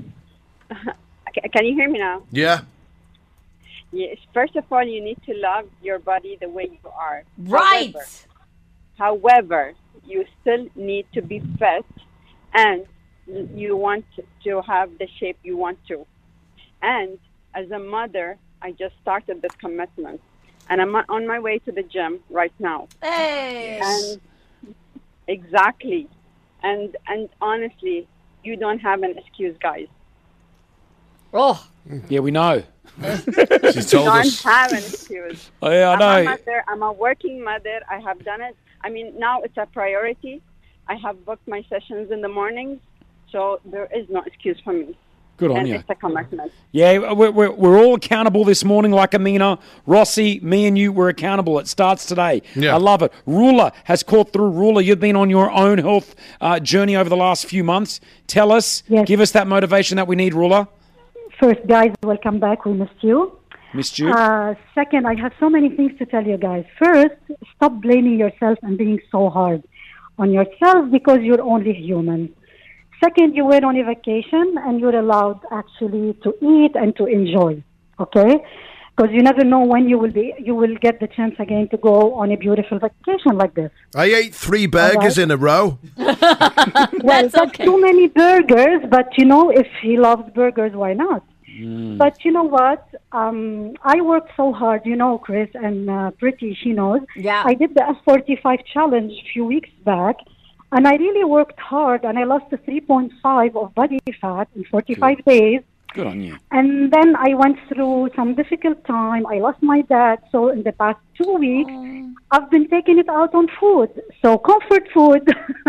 Can you hear me now? Yeah. Yes. First of all, you need to love your body the way you are. Right. However, however, you still need to be fit, and you want to have the shape you want to. And as a mother, I just started this commitment. And I'm on my way to the gym right now. Hey. And exactly. And and honestly, you don't have an excuse, guys. Oh. Yeah, we know. She's told don't us. have an excuse. Oh, yeah, I I'm know. a mother. I'm a working mother. I have done it. I mean, now it's a priority. I have booked my sessions in the mornings, so there is no excuse for me. Good on and you. It's a commitment. Yeah, we're, we're, we're all accountable this morning, like Amina. Rossi, me and you, we're accountable. It starts today. Yeah. I love it. Ruler has caught through. Ruler, you've been on your own health uh, journey over the last few months. Tell us, Yes. give us that motivation that we need, Ruler. First, guys, welcome back. We missed you. Missed you. Uh, second, I have so many things to tell you guys. First, stop blaming yourself and being so hard on yourself because you're only human. Second, you were on a vacation and you're allowed actually to eat and to enjoy, okay? Because you never know when you will be, you will get the chance again to go on a beautiful vacation like this. I ate three burgers in a row. Well, that's, too many burgers, but you know, if he loves burgers, why not? But you know what? Um, I worked so hard, you know, Chris, and uh, Pretty, she knows. Yeah. I did the F forty-five challenge a few weeks back, and I really worked hard, and I lost the three point five of body fat in forty-five days. Good on you. And then I went through some difficult time. I lost my dad. So in the past two weeks, I've been taking it out on food. So comfort food.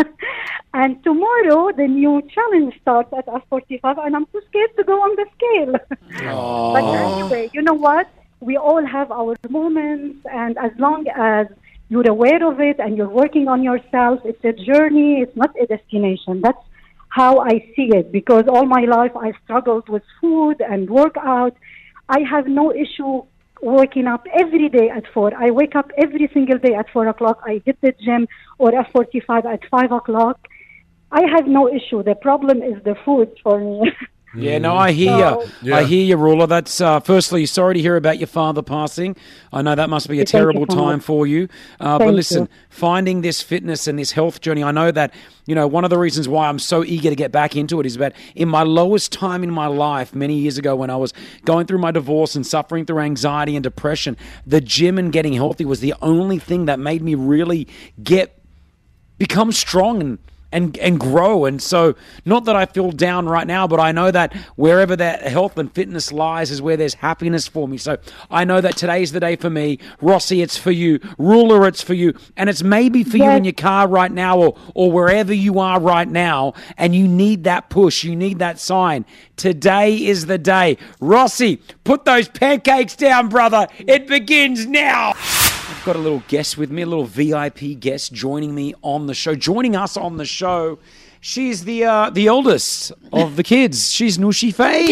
And tomorrow, the new challenge starts at F forty-five, and I'm too scared to go on the scale. Oh. But anyway, you know what? We all have our moments, and as long as you're aware of it and you're working on yourself, it's a journey, it's not a destination. That's how I see it, because all my life I struggled with food and workout. I have no issue waking up every day at four. I wake up every single day at four o'clock. I hit the gym or F forty-five at five o'clock. I have no issue. The problem is the food for me. Yeah, no, I hear So- you. Yeah. I hear you, Ruler. That's uh, firstly, sorry to hear about your father passing. I know that must be a Thank you terrible so time much. for you. Uh, but Thank listen, you. finding this fitness and this health journey, I know that, you know, one of the reasons why I'm so eager to get back into it is that in my lowest time in my life, many years ago when I was going through my divorce and suffering through anxiety and depression, the gym and getting healthy was the only thing that made me really get, become strong and and and grow. And so, not that I feel down right now, but I know that wherever that health and fitness lies is where there's happiness for me. So I know that today's the day for me. Rossi, it's for you. Ruler, it's for you. And it's maybe for you in your car right now, or or wherever you are right now, and you need that push, you need that sign. Today is the day. Rossi, put those pancakes down, brother. It begins now. I've got a little guest with me, a little V I P guest joining me on the show. Joining us on the show, she's the uh, the oldest of the kids. She's Nooshi Fade.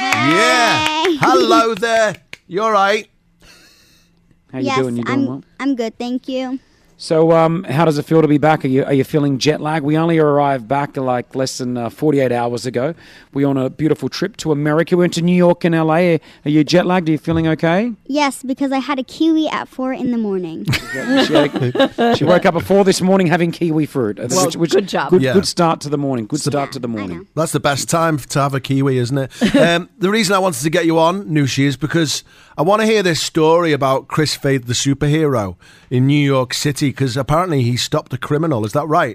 Yeah. Hello there. You all right? How you yes, doing? You doing I'm, well? I'm good, thank you. So, um, how does it feel to be back? Are you are you feeling jet lag? We only arrived back like less than uh, forty-eight hours ago. We on a beautiful trip to America. We went to New York and L A. Are you jet lagged? Are you feeling okay? Yes, because I had a kiwi at four in the morning. she, had, she woke up at four this morning having kiwi fruit. Well, which, which, good job. Good, Yeah. good start to the morning. Good start to the morning. That's the best time to have a kiwi, isn't it? um, the reason I wanted to get you on, Nooshi, is because I want to hear this story about Chris Fade, the superhero, in New York City, because apparently he stopped a criminal. Is that right?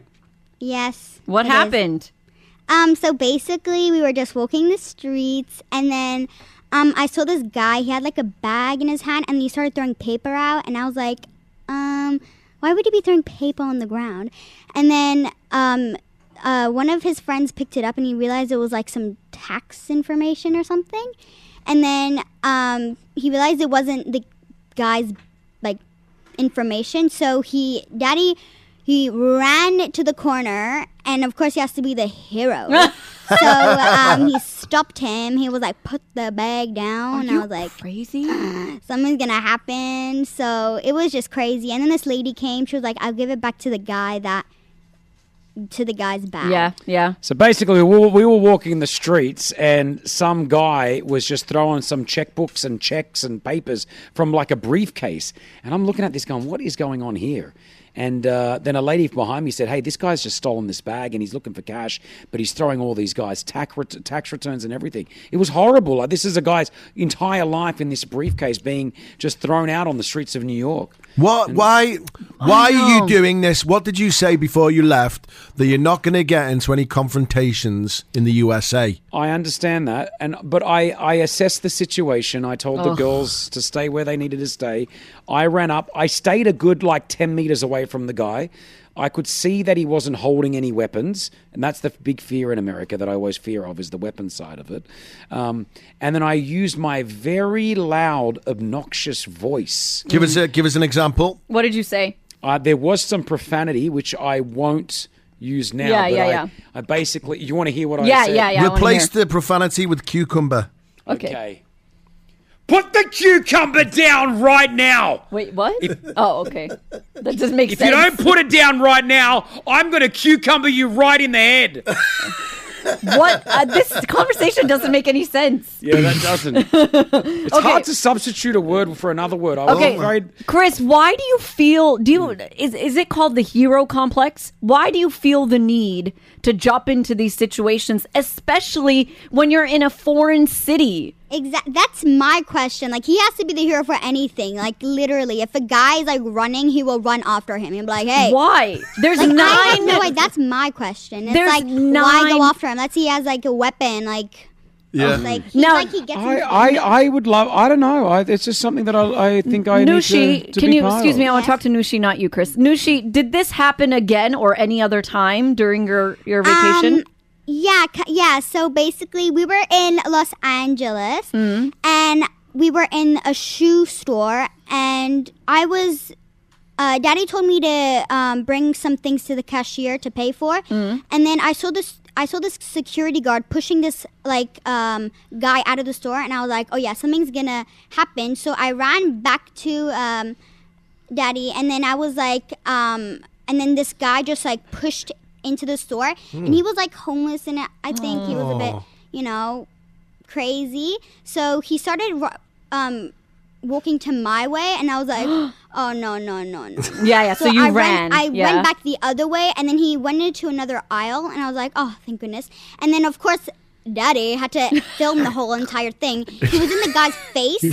Yes. What it is. happened? Um, so basically, we were just walking the streets, and then um, I saw this guy. He had like a bag in his hand, and he started throwing paper out, and I was like, um, why would he be throwing paper on the ground? And then um, uh, one of his friends picked it up, and he realized it was like some tax information or something. And then um, he realized it wasn't the guy's like information, so he, Daddy, he ran to the corner, and of course he has to be the hero. So um, he stopped him. He was like, "Put the bag down." Are and you I was like, crazy? Something's gonna happen. So it was just crazy. And then this lady came. She was like, "I'll give it back to the guy that." To the guy's bag. Yeah, yeah. So basically, we were, we were walking the streets, and some guy was just throwing some checkbooks and checks and papers from like a briefcase. And I'm looking at this going, what is going on here? And uh, then a lady behind me said, hey, this guy's just stolen this bag and he's looking for cash, but he's throwing all these guys' tax, ret- tax returns and everything. It was horrible. Like, this is a guy's entire life in this briefcase being just thrown out on the streets of New York. What? And- Why? Why I are you know. doing this? What did you say before you left that you're not going to get into any confrontations in the U S A? I understand that, and but I, I assessed the situation. I told the Ugh. girls to stay where they needed to stay. I ran up. I stayed a good like ten meters away from the guy. I could see that he wasn't holding any weapons, and that's the big fear in America that I always fear of, is the weapon side of it. Um, and then I used my very loud, obnoxious voice. Give us a give us an example. What did you say? Uh, there was some profanity, which I won't use now. Yeah, but yeah, I, yeah. I basically, you want to hear what Yeah, I said? yeah, yeah, I wanna Replace the profanity with cucumber. Okay. Okay. Put the cucumber down right now. Wait, what? Oh, okay. That doesn't make If sense. you don't put it down right now, I'm going to cucumber you right in the head. What? Uh, this conversation doesn't make any sense. Yeah, that doesn't. It's Okay. hard to substitute a word for another word. I was Okay, afraid. Chris, why do you feel? Do you is is it called the hero complex? Why do you feel the need to jump into these situations, especially when you're in a foreign city? Exactly. That's my question. Like, he has to be the hero for anything. Like, literally, if a guy is like running, he will run after him. He'll be like, "Hey, Why? There's like, I have nine- no idea. That's my question. It's There's like, why nine- go after him? Let's say he has like a weapon. Like, Yeah. like he's Now- like he gets. I, into- I, I would love. I don't know. I, it's just something that I, I think I Nushi, need to, to can be you part excuse of. me? I want to talk to Nushi, not you, Chris. Nushi, did this happen again or any other time during your your vacation? Um, yeah, ca- yeah. So basically, we were in Los Angeles, Mm-hmm. and we were in a shoe store, and I was. Uh, Daddy told me to um, bring some things to the cashier to pay for, Mm-hmm. and then I saw this. I saw this security guard pushing this like um, guy out of the store, and I was like, "Oh yeah, something's gonna happen." So I ran back to um, Daddy, and then I was like, um, and then this guy just like pushed into the store, Hmm. and he was like homeless, and I think he was a bit, Oh. you know, crazy. So he started ru- um, walking to my way, and I was like, "Oh no, no, no, no!" Yeah, yeah. So, you I ran. I yeah. went back the other way, and then he went into another aisle, and I was like, "Oh, thank goodness!" And then, of course, Daddy had to film the whole entire thing. He was in the guy's face.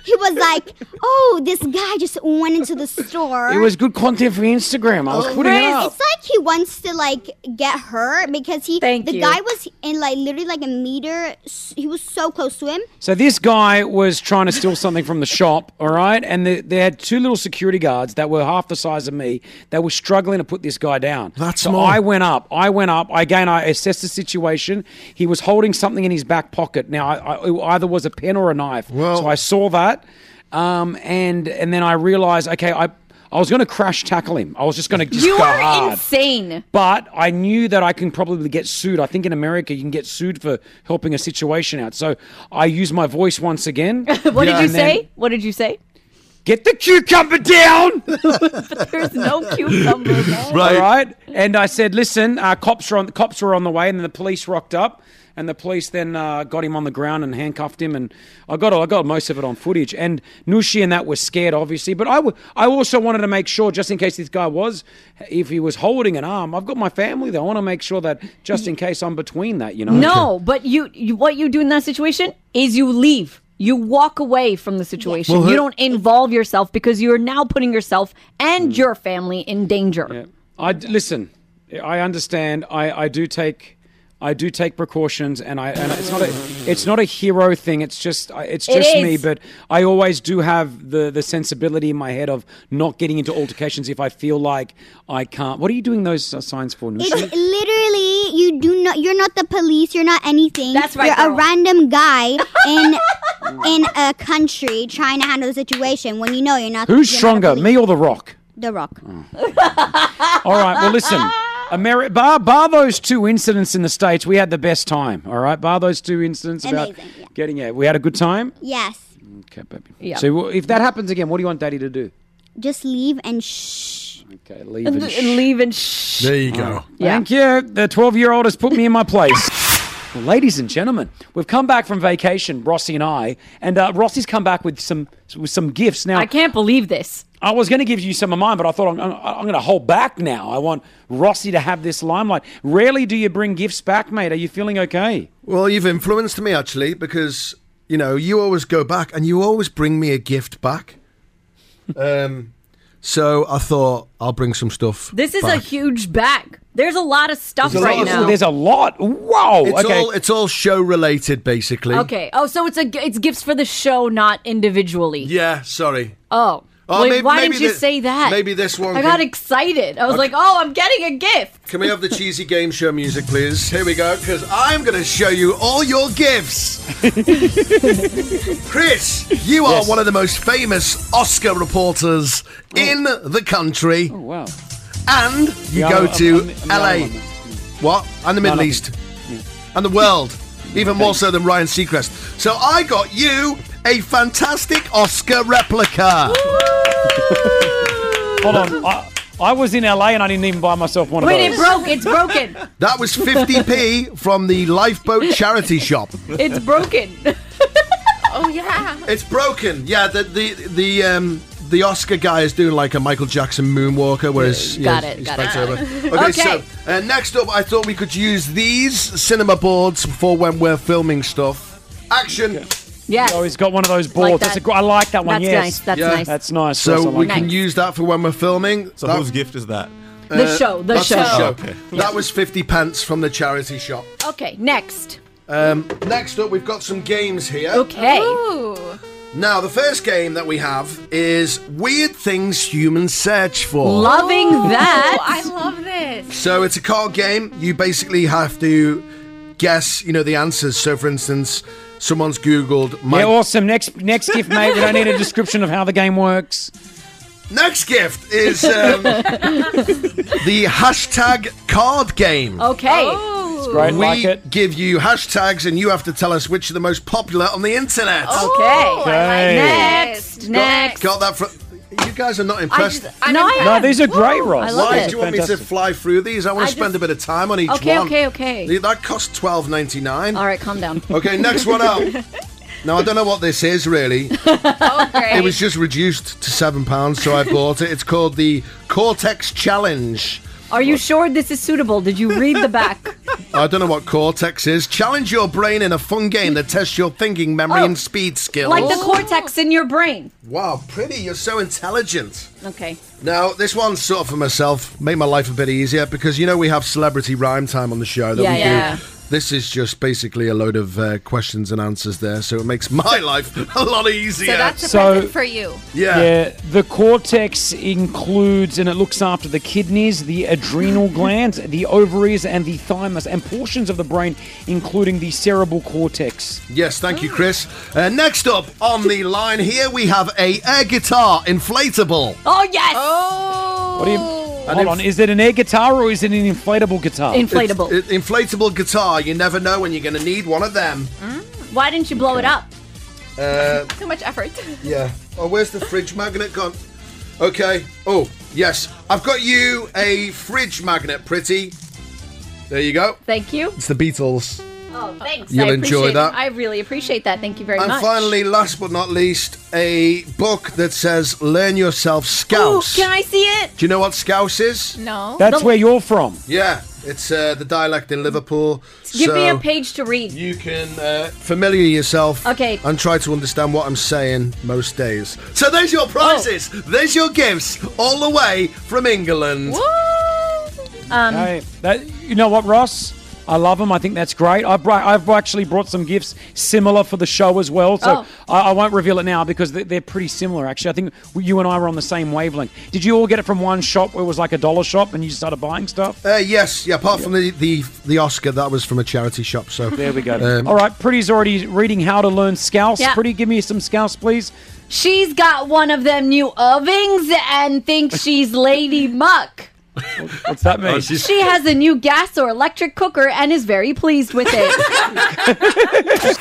he was like, "Oh, this guy just went into the store." It was good content for Instagram. I was putting it up. It's like he wants to like get her because he. Thank the you. guy was in like literally like a meter. He was so close to him. So this guy was trying to steal something from the shop, all right? And the, they had two little security guards that were half the size of me that were struggling to put this guy down. That's so small. I went up. I went up. Again, I assessed the situation. He was holding something in his back pocket. Now, I, I, it either was a pen or a knife. Well- so I saw that, um, and and then I realized, okay, I I was going to crash tackle him. I was just going to just You go are hard. insane. But I knew that I can probably get sued. I think in America you can get sued for helping a situation out. So I used my voice once again. What Yeah, did you and then, say? What did you say? Get the cucumber down! But there's no cucumber. man. All right. And I said, listen, uh, cops are on. Cops were on the way, and then the police rocked up, and the police then uh, got him on the ground and handcuffed him, and I got I got most of it on footage. And Nushi and that were scared, obviously, but I, w- I also wanted to make sure, just in case this guy was, if he was holding an arm, I've got my family there. I want to make sure that just in case I'm between that, you know. No, but you, you, what you do in that situation is you leave. You walk away from the situation. Well, you her- don't involve yourself because you are now putting yourself and your family in danger. Yeah. I listen. I understand. I, I do take. I do take precautions, and I and it's not a it's not a hero thing. It's just I- it's It just is. me. But I always do have the the sensibility in my head of not getting into altercations if I feel like I can't. What are you doing those uh, signs for, Nushi? It's literally you do not. You're not the police. You're not anything. That's right, You're girl. a random guy in in a country trying to handle the situation when you know you're not. Who's you're not a stronger, police. me or The Rock? The Rock. All right. Well, listen. Ameri- bar, bar those two incidents in the States, we had the best time. All right. Bar those two incidents about Amazing, yeah. getting yeah, we had a good time. Yes. Okay, baby. Yeah. So well, if that happens again, what do you want Daddy to do? Just leave and shh. Okay, leave And, and, and shh. leave and shh. There you go. Yeah. Thank you. The twelve-year-old has put me in my place. Well, ladies and gentlemen, we've come back from vacation, Rossi and I, and uh, Rossi's come back with some with some gifts. Now, I can't believe this. I was going to give you some of mine, but I thought I'm, I'm, I'm going to hold back now. I want Rossi to have this limelight. Rarely do you bring gifts back, mate. Are you feeling okay? Well, you've influenced me actually because you know you always go back and you always bring me a gift back. um, so I thought I'll bring some stuff. This is a back. huge bag. There's a lot of stuff There's a right lot of- now. There's a lot. Whoa. It's okay. all it's all show related basically. Okay. Oh, so it's a it's gifts for the show, not individually. Yeah. Sorry. Oh. Oh, Wait, maybe- why maybe didn't you the- say that? maybe this one I can- got excited. I was Okay. like, "Oh, I'm getting a gift." Can we have the cheesy game show music, please? Here we go, because I'm going to show you all your gifts. Chris, you are Yes. one of the most famous Oscar reporters in the country. Oh, wow. And you Yeah, go I'm- to I'm- I'm the L A. other one. What? And the No, Middle nothing. East. And the world. Even more so than Ryan Seacrest. So I got you a fantastic Oscar replica. Hold on. I, I was in L A and I didn't even buy myself one Wait, of it those. broke. It's broken. That was fifty p from the Lifeboat charity shop. It's broken. Oh yeah. It's broken. Yeah, the the the um the Oscar guy is doing like a Michael Jackson moonwalker, whereas Got yeah, it, he's got bent it. over. Okay, Okay. so uh, next up, I thought we could use these cinema boards for when we're filming stuff. Action. Yes. Oh, he's got one of those Like boards. that. That's a gr- I like that one. That's yes. nice. That's Yeah. nice. That's nice. So Yes, I we like can Nice. use that for when we're filming. So That- whose gift is that? The uh, show. The that's show. the show. Okay. That was fifty pence from the charity shop. Okay. Next. Um, next up, we've got some games here. Okay. Ooh. Now, the first game that we have is Weird Things Humans Search For. Loving Oh, that. I love this. So it's a card game. You basically have to guess, you know, the answers. So, for instance, someone's Googled... My Yeah, awesome. Next next gift, mate. We don't need a description of how the game works. Next gift is um, the hashtag card game. Okay. Oh. Great, we like it. give you hashtags and you have to tell us which are the most popular on the internet. Okay. Okay. Next. Next. Got that from... You guys are not I impressed. just, I'm No, I impressed. No, these are great, Woo, Ross. I love Why it. do you want me to Fantastic. fly through these? I want I to spend just- a bit of time on each Okay, one. okay, okay. That costs twelve ninety nine. All right, calm down. Okay, next one up. Now I don't know what this is really. Oh, great. It was just reduced to seven pounds, so I bought it. It's called the Cortex Challenge. Are you sure this is suitable? Did you read the back? I don't know what Cortex is. Challenge your brain in a fun game that tests your thinking, memory, Oh. and speed skills. Like the cortex in your brain. Wow, pretty. You're so intelligent. Okay. Now, this one's sort of for myself. Make my life a bit easier because, you know, we have celebrity rhyme time on the show that Yeah, we yeah. do. This is just basically a load of uh, questions and answers there, so it makes my life a lot easier. So that's a So- present for you. Yeah. Yeah, the cortex includes and it looks after the kidneys, the adrenal glands, the ovaries, and the thymus, and portions of the brain, including the cerebral cortex. Yes, thank you, Chris. Uh, next up on the line here, we have a air guitar inflatable. Oh, yes! Oh. What do you? Hold on, is it an air guitar or is it an inflatable guitar? Inflatable. It's, it, inflatable guitar. You never know when you're going to need one of them. Why didn't you blow it up? Uh, Too much effort. yeah. Oh, where's the fridge magnet gone? Okay. Oh, yes. I've got you a fridge magnet, Pretty. There you go. Thank you. It's the Beatles. Oh, thanks. You'll I enjoy appreciate that. It. I really appreciate that. Thank you very And much. finally, last but not least, a book that says "Learn Yourself Ooh, Scouse." can I see it? Do you know what Scouse is? No. That's where you're from. Yeah, it's uh, the dialect in Liverpool. Give me a So page to read. You can uh, familiar yourself Okay. and try to understand what I'm saying most days. So there's your prizes. Oh. There's your gifts all the way from England. Um, Hey, that, you know what, Ross? I love them. I think that's great. I've, brought, I've actually brought some gifts similar for the show as well. So Oh. I, I won't reveal it now because they're, they're pretty similar, actually. I think you and I were on the same wavelength. Did you all get it from one shop where it was like a dollar shop and you just started buying stuff? Uh, yes, yeah. Apart from the, the the Oscar, that was from a charity shop. So There we go. Um, all right, Pretty's already reading how to learn Scouse. Yeah. Pretty, give me some Scouse, please. She's got one of them new ovens and thinks she's Lady Muck. What's that mean? Oh, she's- She has a new gas or electric cooker and is very pleased with it.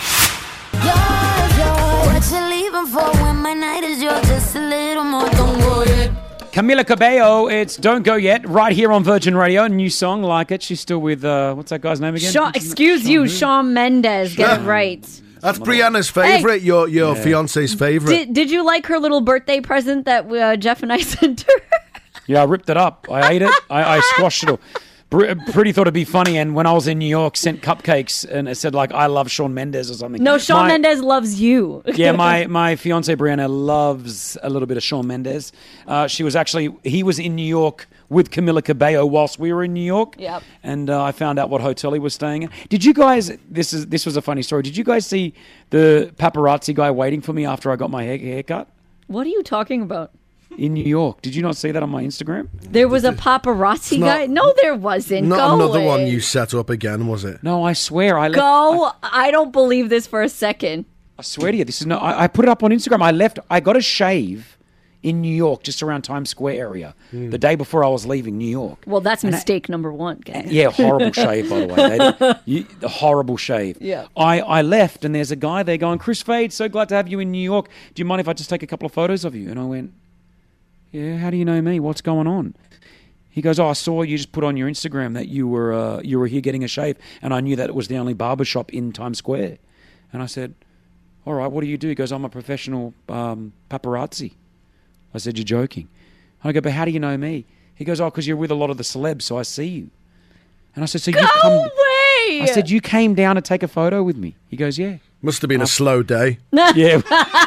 What you leaving for when my night is yours? Just a little more, don't worry. Camila Cabello, it's Don't Go Yet, right here on Virgin Radio. New song, like it. She's still with, uh, what's that guy's name again? Shawn, excuse you, Shawn Mendes. Get it right. That's Brianna's favourite. Your your Yeah. fiance's favourite. Did, did you like her little birthday present that uh, Jeff and I sent her? Yeah, I ripped it up. I ate it. I, I squashed it all. Br- Pretty thought it'd be funny, and when I was in New York, sent cupcakes, and it said, like, I love Shawn Mendes or something. No, Shawn My- Mendes loves you. yeah, my, my fiance Brianna loves a little bit of Shawn Mendes. Uh, she was actually, he was in New York with Camila Cabello whilst we were in New York. Yep. And uh, I found out what hotel he was staying in. Did you guys, this is this was a funny story, did you guys see the paparazzi guy waiting for me after I got my hair, haircut What are you talking about? in New York? Did you not see that on my Instagram? There was a paparazzi not- guy? No, there wasn't. Not Go another away. one you set up again, was it? No, I swear. I left, Go. I, don't believe this for a second. I swear to you, this is no. I, I put it up on Instagram. I left. I got a shave in New York, just around Times Square area, the day before I was leaving New York. Well, that's And I- mistake number one. guys. Yeah, horrible shave, by the way. They did- you, the horrible shave. Yeah. I, I left, and there's a guy there going, Chris Fade, so glad to have you in New York. Do you mind if I just take a couple of photos of you? And I went, yeah, how do you know me? What's going on? He goes, oh, I saw you just put on your Instagram that you were uh, you were here getting a shave, and I knew that it was the only barber shop in Times Square. And I said, all right, what do you do? He goes, I'm a professional um, paparazzi. I said, you're joking. I go, but how do you know me? He goes, oh, because you're with a lot of the celebs, so I see you. And I said, so you Go come... away! I said, you came down to take a photo with me? He goes, yeah. Must have been a slow day. Yeah.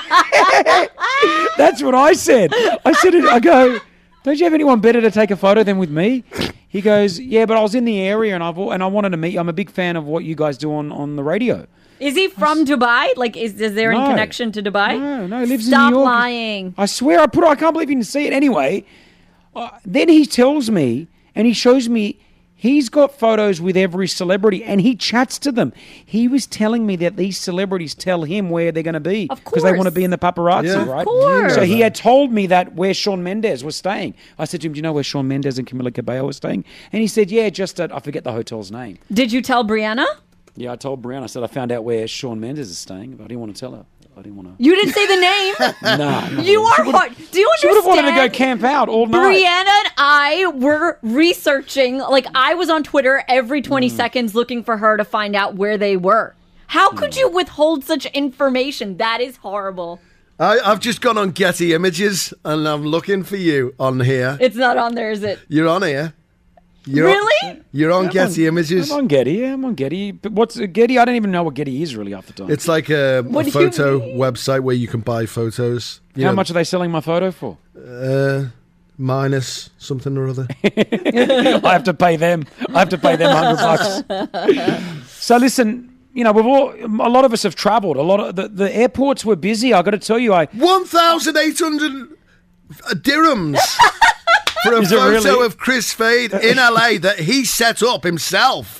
That's what I said. I said, I go, don't you have anyone better to take a photo than with me? He goes, yeah, but I was in the area and I've and I wanted to meet you. I'm a big fan of what you guys do on, on the radio. Is he from Dubai? Like, is, is there any No. connection to Dubai? No, no, he lives Stop in New York. lying. I swear, I put. I can't believe you didn't see it. Anyway, uh, then he tells me and he shows me he's got photos with every celebrity and he chats to them. He was telling me that these celebrities tell him where they're going to be because they want to be in the paparazzi, Yeah. Of right? course. So he had told me that where Shawn Mendes was staying. I said to him, "Do you know where Shawn Mendes and Camila Cabello were staying?" And he said, "Yeah, just at I forget the hotel's name." Did you tell Brianna? Yeah, I told Brianna. I said I found out where Shawn Mendes is staying, but I didn't want to tell her. I didn't want to. You didn't say the name. No, no. You are hard. Do you understand? She would have wanted to go camp out all night. Brianna and I were researching. Like, I was on Twitter every Hmm. twenty seconds looking for her to find out where they were. How could Hmm. you withhold such information? That is horrible. I, I've just gone on Getty Images and I'm looking for you on here. It's not on there, is it? You're on here. You're Really? On, you're on I'm Getty on, Images. I'm on Getty. Yeah, I'm on Getty. But what's uh, Getty? I don't even know what Getty is really off the top. It's like a, What a do you photo website where you can buy photos. You How know, much are they selling my photo for? Uh, minus something or other. I have to pay them. I have to pay them hundred bucks. So listen, you know, we've all a lot of us have travelled. A lot of the, the airports were busy. I got to tell you, I one thousand eight hundred dirhams for a Is it photo really? of Chris Fade in L A that he set up himself.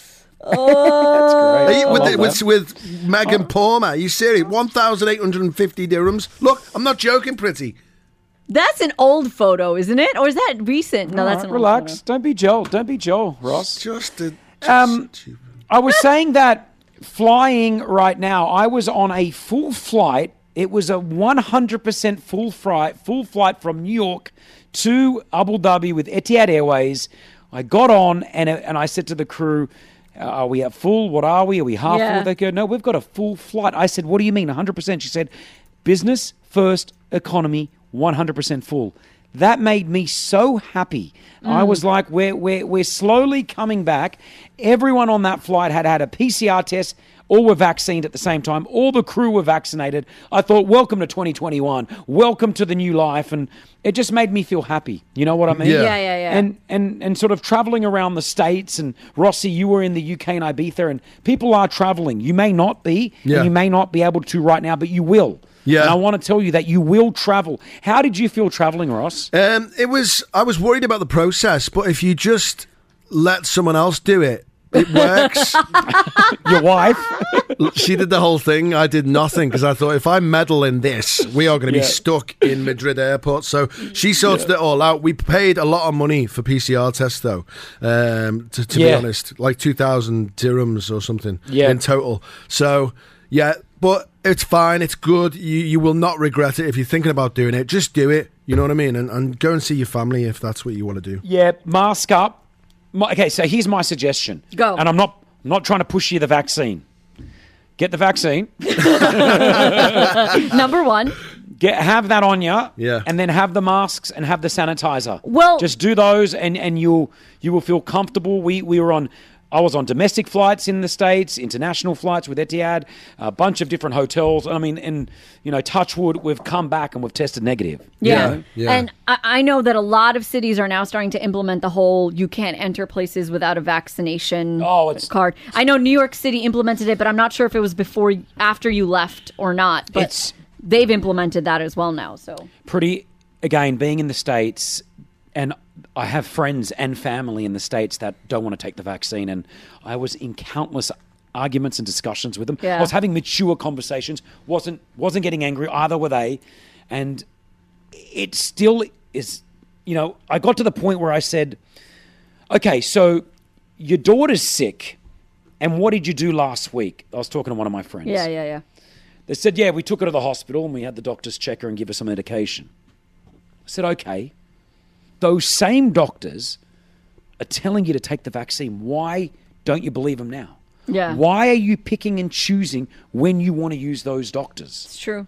Oh, Are you- with, I the, love with, with Megan Palmer. Are you serious? one thousand eight hundred fifty dirhams. Look, I'm not joking, pretty. that's an old photo, isn't it? Or is that recent? No, All that's right, an relax. old Don't be Joel. Don't be Joel, Ross. Just a. Um, I was saying that flying right now, I was on a full flight. It was a one hundred percent full flight, full flight from New York to Abu Dhabi with Etihad Airways. I got on and and I said to the crew, "Are we at full? What are we? Are we half Yeah. full?" They go, "No, we've got a full flight." I said, "What do you mean, one hundred percent?" She said, "Business first, economy, one hundred percent full." That made me so happy. I was like, we're, we're, we're slowly coming back. Everyone on that flight had had a P C R test. All were vaccinated at the same time. All the crew were vaccinated. I thought, welcome to twenty twenty-one. Welcome to the new life. And it just made me feel happy. You know what I mean? Yeah. Yeah, yeah, yeah. And, and, and sort of traveling around the States. And Rossi, you were in the U K and Ibiza. And people are traveling. You may not be. Yeah. And you may not be able to right now, but you will. Yeah. And I want to tell you that you will travel. How did you feel traveling, Ross? Um, it was. I was worried about the process, but if you just let someone else do it, it works. Your wife? She did the whole thing. I did nothing because I thought if I meddle in this, we are going to Yeah. be stuck in Madrid airport. So she sorted it all out. We paid a lot of money for P C R tests, though. Um, to to be Yeah. honest, like two thousand dirhams or something Yeah. in total. So yeah, but it's fine. It's good. You you will not regret it if you're thinking about doing it. Just do it. You know what I mean? And, and go and see your family if that's what you want to do. Yeah, mask up. My, okay, so here's my suggestion. Go. And I'm not I'm not trying to push you the vaccine. Get the vaccine. Number one. Get have that on you. Yeah. And then have the masks and have the sanitizer. Well- just do those and, and you'll you will feel comfortable. We we were on I was on domestic flights in the States, international flights with Etihad, a bunch of different hotels. I mean, and, you know, touch wood, we've come back and we've tested negative. you Yeah. know? Yeah. And I, I know that a lot of cities are now starting to implement the whole you can't enter places without a vaccination Oh, it's- card. I know New York City implemented it, but I'm not sure if it was before, after you left or not. But It's- they've implemented that as well now. So Pretty, again, being in the States, and I have friends and family in the States that don't want to take the vaccine, and I was in countless arguments and discussions with them. Yeah. I was having mature conversations, wasn't wasn't getting angry, either were they, and it still is, you know, I got to the point where I said, okay, so your daughter's sick, and what did you do last week? I was talking to one of my friends. yeah, yeah, yeah. They said, yeah, we took her to the hospital and we had the doctors check her and give her some medication. I said, okay. Those same doctors are telling you to take the vaccine. Why don't you believe them now? Yeah. Why are you picking and choosing when you want to use those doctors? It's true.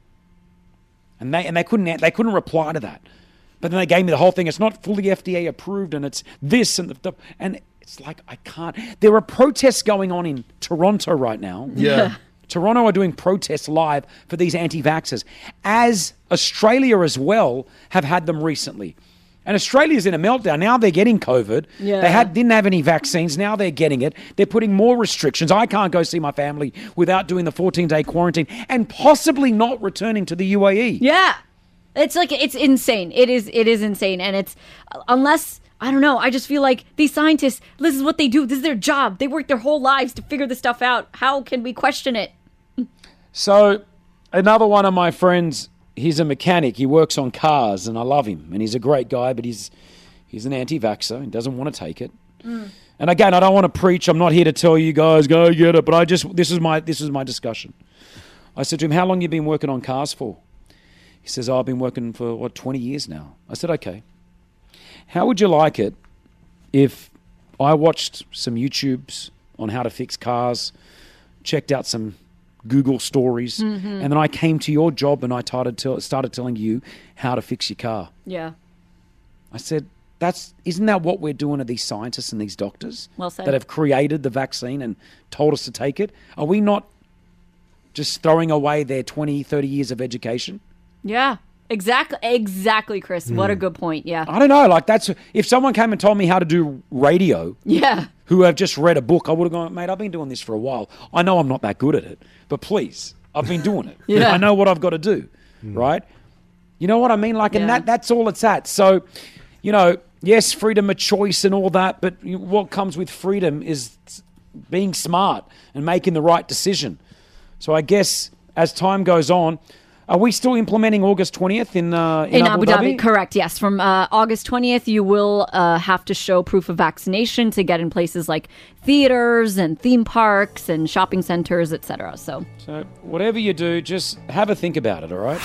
And they and they couldn't they couldn't reply to that. But then they gave me the whole thing. It's not fully F D A approved, and it's this and the, the and it's like I can't. There are protests going on in Toronto right now. Yeah. Toronto are doing protests live for these anti-vaxxers, as Australia as well have had them recently. And Australia's in a meltdown. Now they're getting COVID. Yeah. They had didn't have any vaccines. Now they're getting it. They're putting more restrictions. I can't go see my family without doing the fourteen-day quarantine and possibly not returning to the U A E. Yeah. It's like, it's insane. It is, it is insane. And it's, unless, I don't know, I just feel like these scientists, this is what they do. This is their job. They work their whole lives to figure this stuff out. How can we question it? So another one of my friends, he's a mechanic. He works on cars, and I love him. And he's a great guy, but he's he's an anti-vaxxer. He doesn't want to take it. Mm. And again, I don't want to preach. I'm not here to tell you guys go get it. But I just this is my this is my discussion. I said to him, "How long you been working on cars for?" He says, "Oh, I've been working for what twenty years now." I said, "Okay. How would you like it if I watched some YouTubes on how to fix cars, checked out some Google stories, Mhm. and then I came to your job and I started, tell, started telling you how to fix your car?" Yeah. I said, That's isn't that what we're doing to these scientists and these doctors Well said. that have created the vaccine and told us to take it? Are we not just throwing away their twenty, thirty years of education? Yeah, exactly. Exactly, Chris. What a Mm. good point. Yeah. I don't know. Like that's if someone came and told me how to do radio. Yeah. Who have just read a book, I would have gone, mate, I've been doing this for a while. I know I'm not that good at it, but please, I've been doing it. Yeah. I know what I've got to do, right? You know what I mean? Like, and Yeah. that that's all it's at. So, you know, yes, freedom of choice and all that, but you- what comes with freedom is being smart and making the right decision. So I guess as time goes on, are we still implementing August twentieth in, uh, in, In Abu Dhabi? Correct, yes. From uh, August twentieth, you will uh, have to show proof of vaccination to get in places like theaters and theme parks and shopping centers, et cetera. So, So whatever you do, just have a think about it, all right?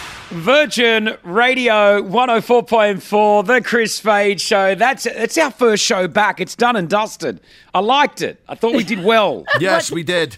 Virgin Radio one oh four point four, The Chris Fade Show. That's it's our first show back. It's done and dusted. I liked it. I thought we did well. Yes, we did.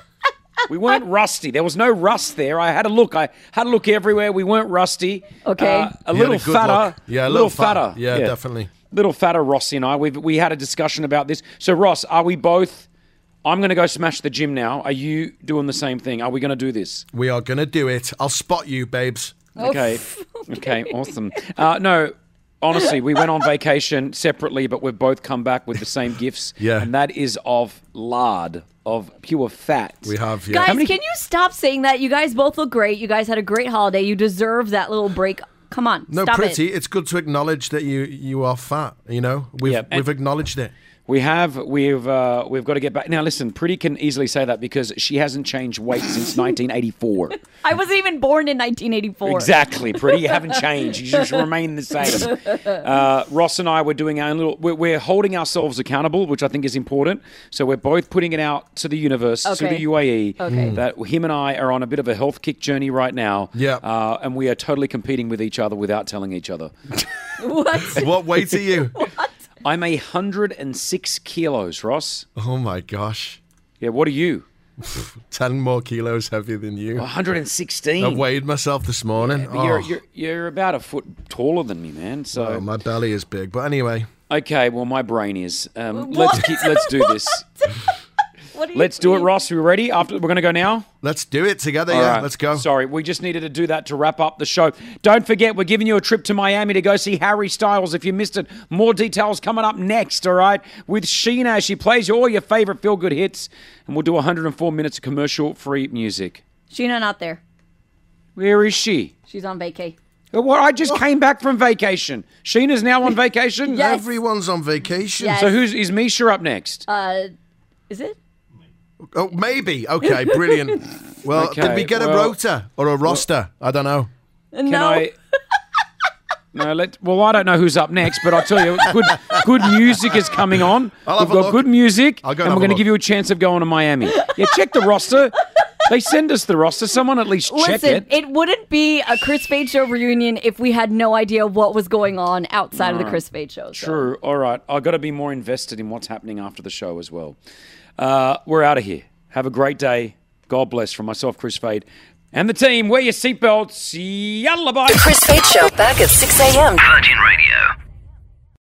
We weren't rusty. There was no rust there. I had a look. I had a look everywhere. We weren't rusty. Okay. Uh, a You had little a good fatter. look. Yeah, a little little fatter. fat- yeah, definitely. Little fatter, Rossi and I. We we had a discussion about this. So, Ross, are we both... I'm going to go smash the gym now. Are you doing the same thing? Are we going to do this? We are going to do it. I'll spot you, babes. Okay. Okay, awesome. Uh, no, honestly, we went on vacation separately, but we've both come back with the same gifts. Yeah. And that is of lard, of pure fat. We have, guys, can you stop saying that? You guys both look great. You guys had a great holiday. You deserve that little break. Come on, No, stop pretty. it. It's good to acknowledge that you you are fat. You know, we've Yeah, and- we've acknowledged it. We have, we've, uh, we've got to get back. Now, listen, Pretty can easily say that because she hasn't changed weight since nineteen eighty-four. I wasn't even born in nineteen eighty-four. Exactly, Pretty. You haven't changed. You just remain the same. Uh, Ross and I were doing our own little, we're, we're holding ourselves accountable, which I think is important. So we're both putting it out to the universe, to Okay. the U A E, Okay. Mm. that him and I are on a bit of a health kick journey right now. Yeah. Uh, and we are totally competing with each other without telling each other. What? What weight are you? I'm a hundred and six kilos, Ross. Oh my gosh. Yeah, what are you? Ten more kilos heavier than you. one hundred sixteen. I weighed myself this morning. But you're, Oh. you're, you're about a foot taller than me, man. So Oh, my belly is big. But anyway. okay, well, my brain is. Um, let's keep, let's do this. What are you Let's do it, Ross. Are we ready? After we're going to go now. Let's do it together. All yeah, right. let's go. Sorry, we just needed to do that to wrap up the show. Don't forget, we're giving you a trip to Miami to go see Harry Styles. If you missed it, more details coming up next, all right? With Sheena as she plays you all your favorite feel-good hits. And we'll do one hundred four minutes of commercial-free music. Sheena not there. Where is she? She's on vacay. Well, I just came back from vacation. Sheena's now on vacation? Yes. Everyone's on vacation. Yes. So who's is Misha up next? Uh, is it? Oh, maybe. Okay, brilliant. Well, Okay, did we get a well- rota or a roster? I don't know. Can no. I? No, let. Well, I don't know who's up next, but I'll tell you, good, good music is coming on. I'll We've have a got look. good music, I'll go and and we're have going a to give look. you a chance of going to Miami. Yeah, check the roster. They send us the roster. Someone at least check Listen, it. it wouldn't be a Chris Fade Show reunion if we had no idea what was going on outside of the Alright. Chris Fade Show. so. True. All right. I've got to be more invested in what's happening after the show as well. Uh, we're out of here. Have a great day. God bless from myself, Chris Fade, and the team. Wear your seatbelts. Yalla bye. The Chris Fade Show back at six a.m. Virgin Radio.